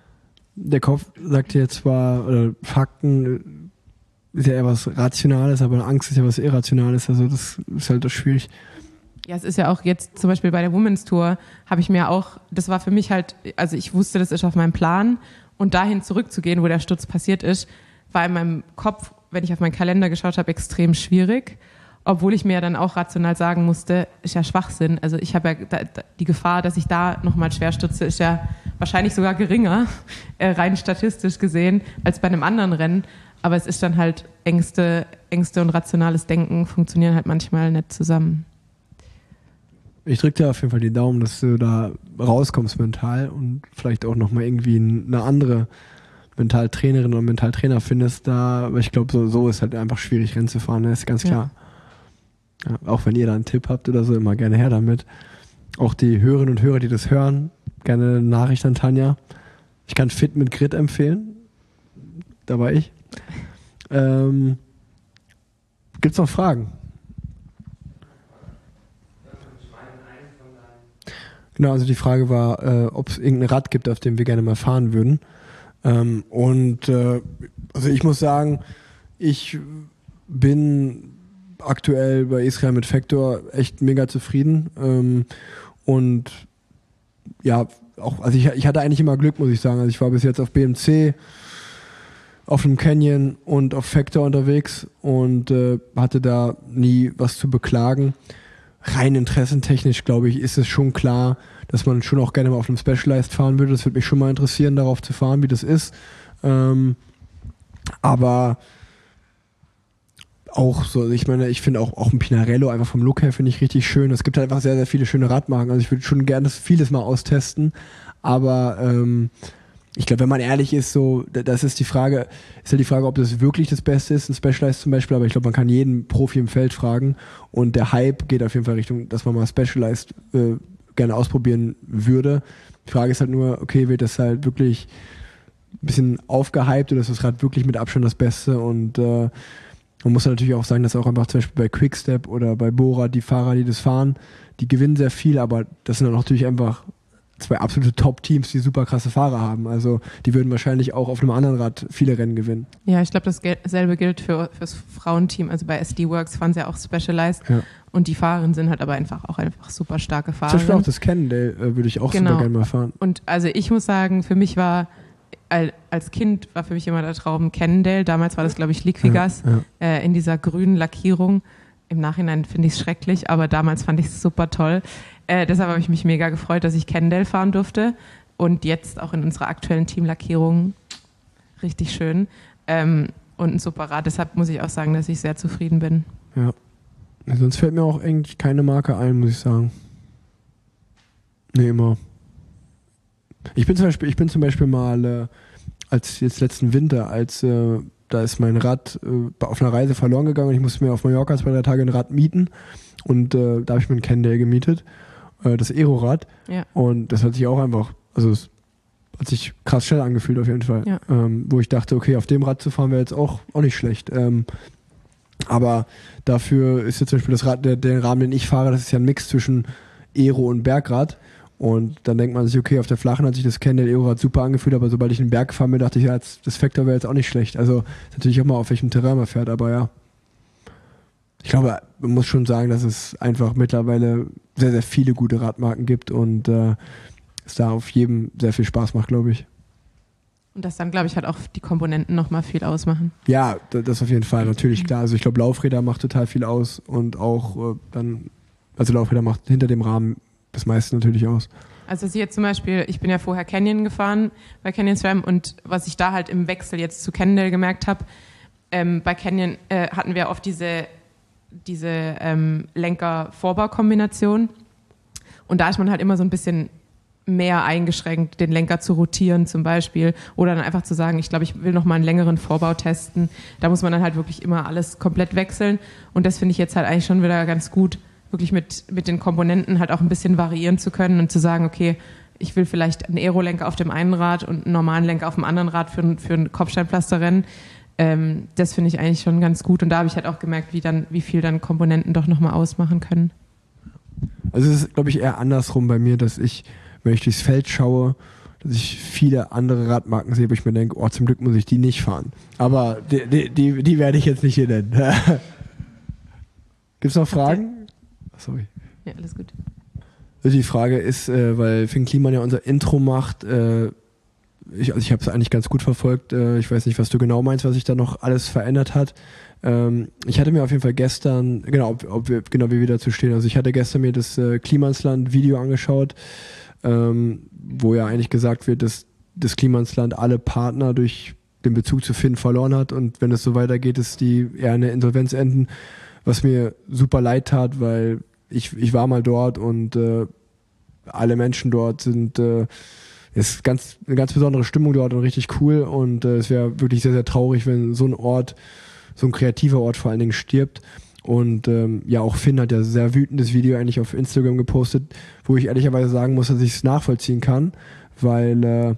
der Kopf sagt ja zwar, oder Fakten ist ja eher was Rationales, aber Angst ist ja was Irrationales, also das ist halt das schwierig. Ja, es ist ja auch jetzt zum Beispiel bei der Women's Tour, habe ich mir auch, das war für mich halt, also ich wusste, das ist auf meinem Plan und dahin zurückzugehen, wo der Sturz passiert ist, war in meinem Kopf, wenn ich auf meinen Kalender geschaut habe, extrem schwierig. Obwohl ich mir ja dann auch rational sagen musste, ist ja Schwachsinn. Also ich habe ja da, da, die Gefahr, dass ich da nochmal schwer stürze, ist ja wahrscheinlich sogar geringer, äh, rein statistisch gesehen, als bei einem anderen Rennen. Aber es ist dann halt Ängste, Ängste und rationales Denken funktionieren halt manchmal nicht zusammen. Ich drücke dir auf jeden Fall die Daumen, dass du da rauskommst mental und vielleicht auch nochmal irgendwie eine andere Mentaltrainerin oder Mentaltrainer findest da. Aber ich glaube, so, so ist halt einfach schwierig, Rennen zu fahren, das ist ganz klar. Ja. Ja, auch wenn ihr da einen Tipp habt oder so, immer gerne her damit. Auch die Hörerinnen und Hörer, die das hören, gerne eine Nachricht an Tanja. Ich kann Fit mit Grit empfehlen. Da war ich. Ähm, Gibt es noch Fragen? Genau, also die Frage war, äh, ob es irgendein Rad gibt, auf dem wir gerne mal fahren würden. Ähm, und äh, also ich muss sagen, ich bin aktuell bei Israel mit Factor echt mega zufrieden. Ähm, und ja, auch, also ich, ich hatte eigentlich immer Glück, muss ich sagen. Also ich war bis jetzt auf B M C, auf dem Canyon und auf Factor unterwegs und äh, hatte da nie was zu beklagen. Rein interessentechnisch, glaube ich, ist es schon klar, dass man schon auch gerne mal auf einem Specialized fahren würde. Das würde mich schon mal interessieren, darauf zu fahren, wie das ist. Ähm, aber auch so, ich meine, ich finde auch, auch ein Pinarello einfach vom Look her finde ich richtig schön. Es gibt halt einfach sehr, sehr viele schöne Radmarken. Also ich würde schon gerne vieles mal austesten. Aber ähm, ich glaube, wenn man ehrlich ist, so, das ist die Frage, ist halt die Frage, ob das wirklich das Beste ist, ein Specialized zum Beispiel, aber ich glaube, man kann jeden Profi im Feld fragen und der Hype geht auf jeden Fall Richtung, dass man mal Specialized äh, gerne ausprobieren würde. Die Frage ist halt nur, okay, wird das halt wirklich ein bisschen aufgehypt oder ist das Rad wirklich mit Abstand das Beste und äh, man muss natürlich auch sagen, dass auch einfach zum Beispiel bei Quickstep oder bei Bora die Fahrer, die das fahren, die gewinnen sehr viel, aber das sind dann natürlich einfach zwei absolute Top-Teams, die super krasse Fahrer haben. Also die würden wahrscheinlich auch auf einem anderen Rad viele Rennen gewinnen. Ja, ich glaube, dasselbe gilt für fürs Frauenteam. Also bei S D Works fahren sie ja auch Specialized Ja. und die Fahrerinnen sind halt aber einfach auch einfach super starke Zum Fahrerinnen. Beispiel auch das Cannondale äh, würde ich auch Genau. super gerne mal fahren. Und also ich muss sagen, für mich war al- als Kind war für mich immer der Traum Cannondale. Damals war das, glaube ich, Liquigas Ja, äh, in dieser grünen Lackierung. Im Nachhinein finde ich es schrecklich, aber damals fand ich es super toll. Äh, deshalb habe ich mich mega gefreut, dass ich Cannondale fahren durfte. Und jetzt auch in unserer aktuellen Teamlackierung richtig schön. Ähm, und ein super Rad. Deshalb muss ich auch sagen, dass ich sehr zufrieden bin. Ja. Sonst fällt mir auch eigentlich keine Marke ein, muss ich sagen. Nee, immer. Ich bin zum Beispiel, ich bin zum Beispiel mal, äh, als jetzt letzten Winter, als äh, da ist mein Rad äh, auf einer Reise verloren gegangen und ich musste mir auf Mallorca zwei, drei Tage ein Rad mieten und äh, da habe ich mir ein Cannondale gemietet, äh, das Aero-Rad. Ja. Und das hat sich auch einfach, also es hat sich krass schnell angefühlt auf jeden Fall. Ja. Ähm, wo ich dachte, okay, auf dem Rad zu fahren wäre jetzt auch, auch nicht schlecht. Ähm, aber dafür ist jetzt zum Beispiel das Rad, der, der Rahmen, den ich fahre, das ist ja ein Mix zwischen Aero und Bergrad. Und dann denkt man sich, okay, auf der Flachen hat sich das Cannondale Aero-Rad super angefühlt, aber sobald ich in den Berg gefahren bin, dachte ich, ja, jetzt, das Vector wäre jetzt auch nicht schlecht. Also ist natürlich auch mal auf welchem Terrain man fährt, aber ja. Ich glaube, man muss schon sagen, dass es einfach mittlerweile sehr, sehr viele gute Radmarken gibt und äh, es da auf jedem sehr viel Spaß macht, glaube ich. Und dass dann, glaube ich, halt auch die Komponenten nochmal viel ausmachen. Ja, d- das auf jeden Fall, natürlich, klar. Also ich glaube, Laufräder macht total viel aus und auch äh, dann, also Laufräder macht hinter dem Rahmen das meiste natürlich aus. Also sie jetzt zum Beispiel, ich bin ja vorher Canyon gefahren bei Canyon SRAM und was ich da halt im Wechsel jetzt zu Cannondale gemerkt habe, ähm, bei Canyon äh, hatten wir oft diese, diese ähm, Lenker-Vorbau-Kombination und da ist man halt immer so ein bisschen mehr eingeschränkt, den Lenker zu rotieren zum Beispiel oder dann einfach zu sagen, ich glaube, ich will noch mal einen längeren Vorbau testen. Da muss man dann halt wirklich immer alles komplett wechseln und das finde ich jetzt halt eigentlich schon wieder ganz gut, wirklich mit, mit den Komponenten halt auch ein bisschen variieren zu können und zu sagen, okay, ich will vielleicht einen Aero-Lenker auf dem einen Rad und einen normalen Lenker auf dem anderen Rad für, ein- für ein Kopfsteinpflasterrennen. Ähm, das finde ich eigentlich schon ganz gut und da habe ich halt auch gemerkt, wie, dann, wie viel dann Komponenten doch nochmal ausmachen können. Also es ist, glaube ich, eher andersrum bei mir, dass ich, wenn ich durchs Feld schaue, dass ich viele andere Radmarken sehe, wo ich mir denke, oh, zum Glück muss ich die nicht fahren. Aber die, die, die, die werde ich jetzt nicht hier nennen. Gibt es noch Fragen? Sorry. Ja, alles gut. Also die Frage ist, äh, weil Finn Kliman ja unser Intro macht, äh, ich, also ich habe es eigentlich ganz gut verfolgt, äh, ich weiß nicht, was du genau meinst, was sich da noch alles verändert hat. Ähm, ich hatte mir auf jeden Fall gestern, genau, ob, ob wir, genau wie wir dazu stehen, also ich hatte gestern mir das äh, Klimansland-Video angeschaut, ähm, wo ja eigentlich gesagt wird, dass das Klimansland alle Partner durch den Bezug zu Finn verloren hat und wenn es so weitergeht, dass die eher eine Insolvenz enden, was mir super leid tat, weil ich, ich war mal dort und äh, alle Menschen dort sind, äh, ist ganz, eine ganz besondere Stimmung dort und richtig cool und äh, es wäre wirklich sehr, sehr traurig, wenn so ein Ort, so ein kreativer Ort vor allen Dingen stirbt. Und ähm, ja, auch Finn hat ja sehr wütendes Video eigentlich auf Instagram gepostet, wo ich ehrlicherweise sagen muss, dass ich es nachvollziehen kann, weil äh,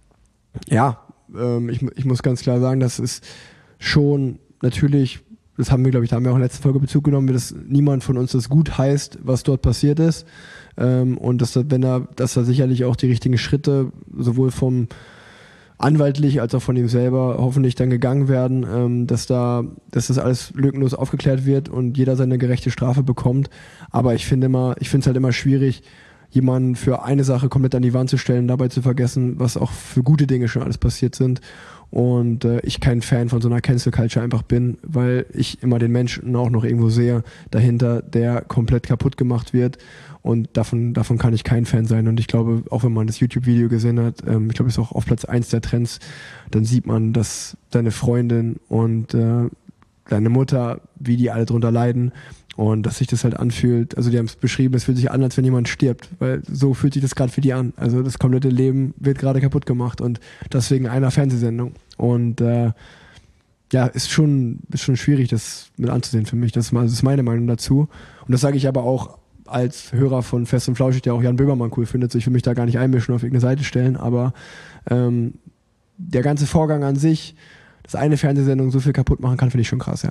ja, ähm, ich, ich muss ganz klar sagen, das ist schon natürlich, das haben wir, glaube ich, da haben wir auch in der letzten Folge Bezug genommen, dass niemand von uns das gut heißt, was dort passiert ist. Ähm, und dass da, wenn er, dass da sicherlich auch die richtigen Schritte sowohl vom anwaltlich als auch von ihm selber hoffentlich dann gegangen werden, ähm, dass da, dass das alles lückenlos aufgeklärt wird und jeder seine gerechte Strafe bekommt. Aber ich finde immer, ich finde es halt immer schwierig, jemanden für eine Sache komplett an die Wand zu stellen, dabei zu vergessen, was auch für gute Dinge schon alles passiert sind. Und äh, ich kein Fan von so einer Cancel Culture einfach bin, weil ich immer den Menschen auch noch irgendwo sehe dahinter, der komplett kaputt gemacht wird. Und davon, davon kann ich kein Fan sein. Und ich glaube, auch wenn man das YouTube-Video gesehen hat, ähm, ich glaube, es ist auch auf Platz eins der Trends, dann sieht man, dass deine Freundin und äh, deine Mutter, wie die alle drunter leiden und dass sich das halt anfühlt. Also die haben es beschrieben, es fühlt sich an, als wenn jemand stirbt, weil so fühlt sich das gerade für die an. Also das komplette Leben wird gerade kaputt gemacht und deswegen einer Fernsehsendung. Und äh, ja, ist schon, ist schon schwierig, das mit anzusehen für mich. Das ist, mal, das ist meine Meinung dazu. Und das sage ich aber auch als Hörer von Fest und Flauschig, der auch Jan Böhmermann cool findet. So, ich will mich da gar nicht einmischen, auf irgendeine Seite stellen, aber ähm, der ganze Vorgang an sich, dass eine Fernsehsendung so viel kaputt machen kann, finde ich schon krass, ja.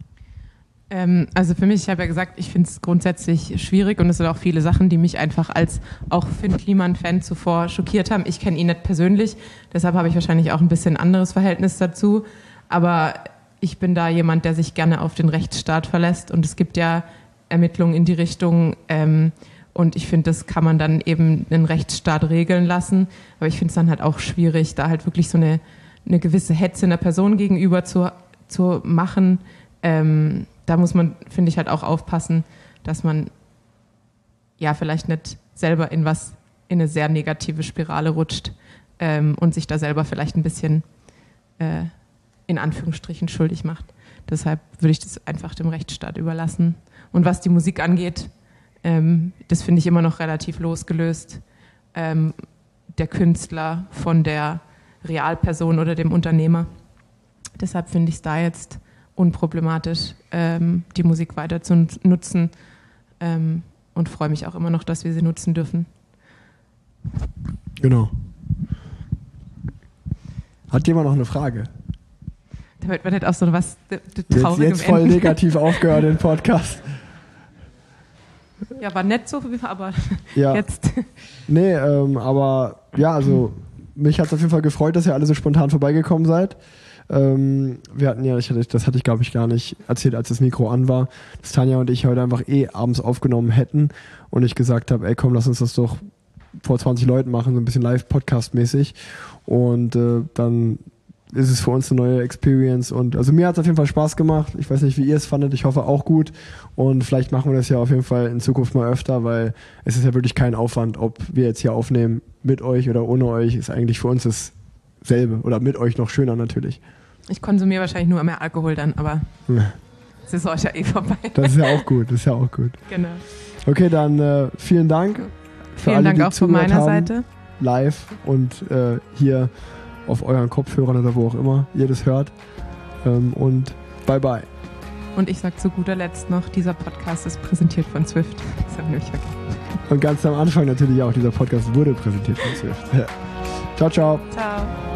Ähm, also für mich, ich habe ja gesagt, ich finde es grundsätzlich schwierig und es sind auch viele Sachen, die mich einfach als auch Finn Kliman-Fan zuvor schockiert haben. Ich kenne ihn nicht persönlich, deshalb habe ich wahrscheinlich auch ein bisschen anderes Verhältnis dazu, aber ich bin da jemand, der sich gerne auf den Rechtsstaat verlässt und es gibt ja Ermittlungen in die Richtung, ähm, Und ich finde, das kann man dann eben einen Rechtsstaat regeln lassen. Aber ich finde es dann halt auch schwierig, da halt wirklich so eine, eine gewisse Hetze einer Person gegenüber zu, zu machen. Ähm, da muss man, finde ich, halt auch aufpassen, dass man ja vielleicht nicht selber in was, in eine sehr negative Spirale rutscht ähm, und sich da selber vielleicht ein bisschen äh, in Anführungsstrichen schuldig macht. Deshalb würde ich das einfach dem Rechtsstaat überlassen. Und was die Musik angeht, ähm, das finde ich immer noch relativ losgelöst. Ähm, der Künstler von der Realperson oder dem Unternehmer. Deshalb finde ich es da jetzt unproblematisch, ähm, die Musik weiter zu nutzen ähm, und freue mich auch immer noch, dass wir sie nutzen dürfen. Genau. Hat jemand noch eine Frage? Damit man nicht auf so was Jetzt, Traurigem jetzt voll enden. negativ aufgehört, den Podcast. Ja, war nett so, aber Ja. jetzt. Nee, ähm, aber ja, also mich hat es auf jeden Fall gefreut, dass ihr alle so spontan vorbeigekommen seid. Ähm, wir hatten ja, ich hatte, das hatte ich glaube ich gar nicht erzählt, als das Mikro an war, dass Tanja und ich heute einfach eh abends aufgenommen hätten und ich gesagt habe, ey komm, lass uns das doch vor zwanzig Leuten machen, so ein bisschen live-Podcast-mäßig und äh, dann ist es für uns eine neue Experience und also mir hat es auf jeden Fall Spaß gemacht. Ich weiß nicht, wie ihr es fandet, ich hoffe auch gut und vielleicht machen wir das ja auf jeden Fall in Zukunft mal öfter, weil es ist ja wirklich kein Aufwand, ob wir jetzt hier aufnehmen mit euch oder ohne euch, ist eigentlich für uns dasselbe oder mit euch noch schöner natürlich. Ich konsumiere wahrscheinlich nur mehr Alkohol dann, aber es ist euch ja eh vorbei. Das ist ja auch gut, das ist ja auch gut. Genau. Okay, dann äh, vielen Dank für Vielen alle, Dank die auch von zugehört meiner haben, Seite. live und äh, hier auf euren Kopfhörern oder wo auch immer ihr das hört. Ähm, und bye bye. Und ich sage zu guter Letzt noch, dieser Podcast ist präsentiert von Swift. Das haben wir nämlich vergessen. Und ganz am Anfang natürlich auch, dieser Podcast wurde präsentiert von Swift. Ciao, ciao. Ciao.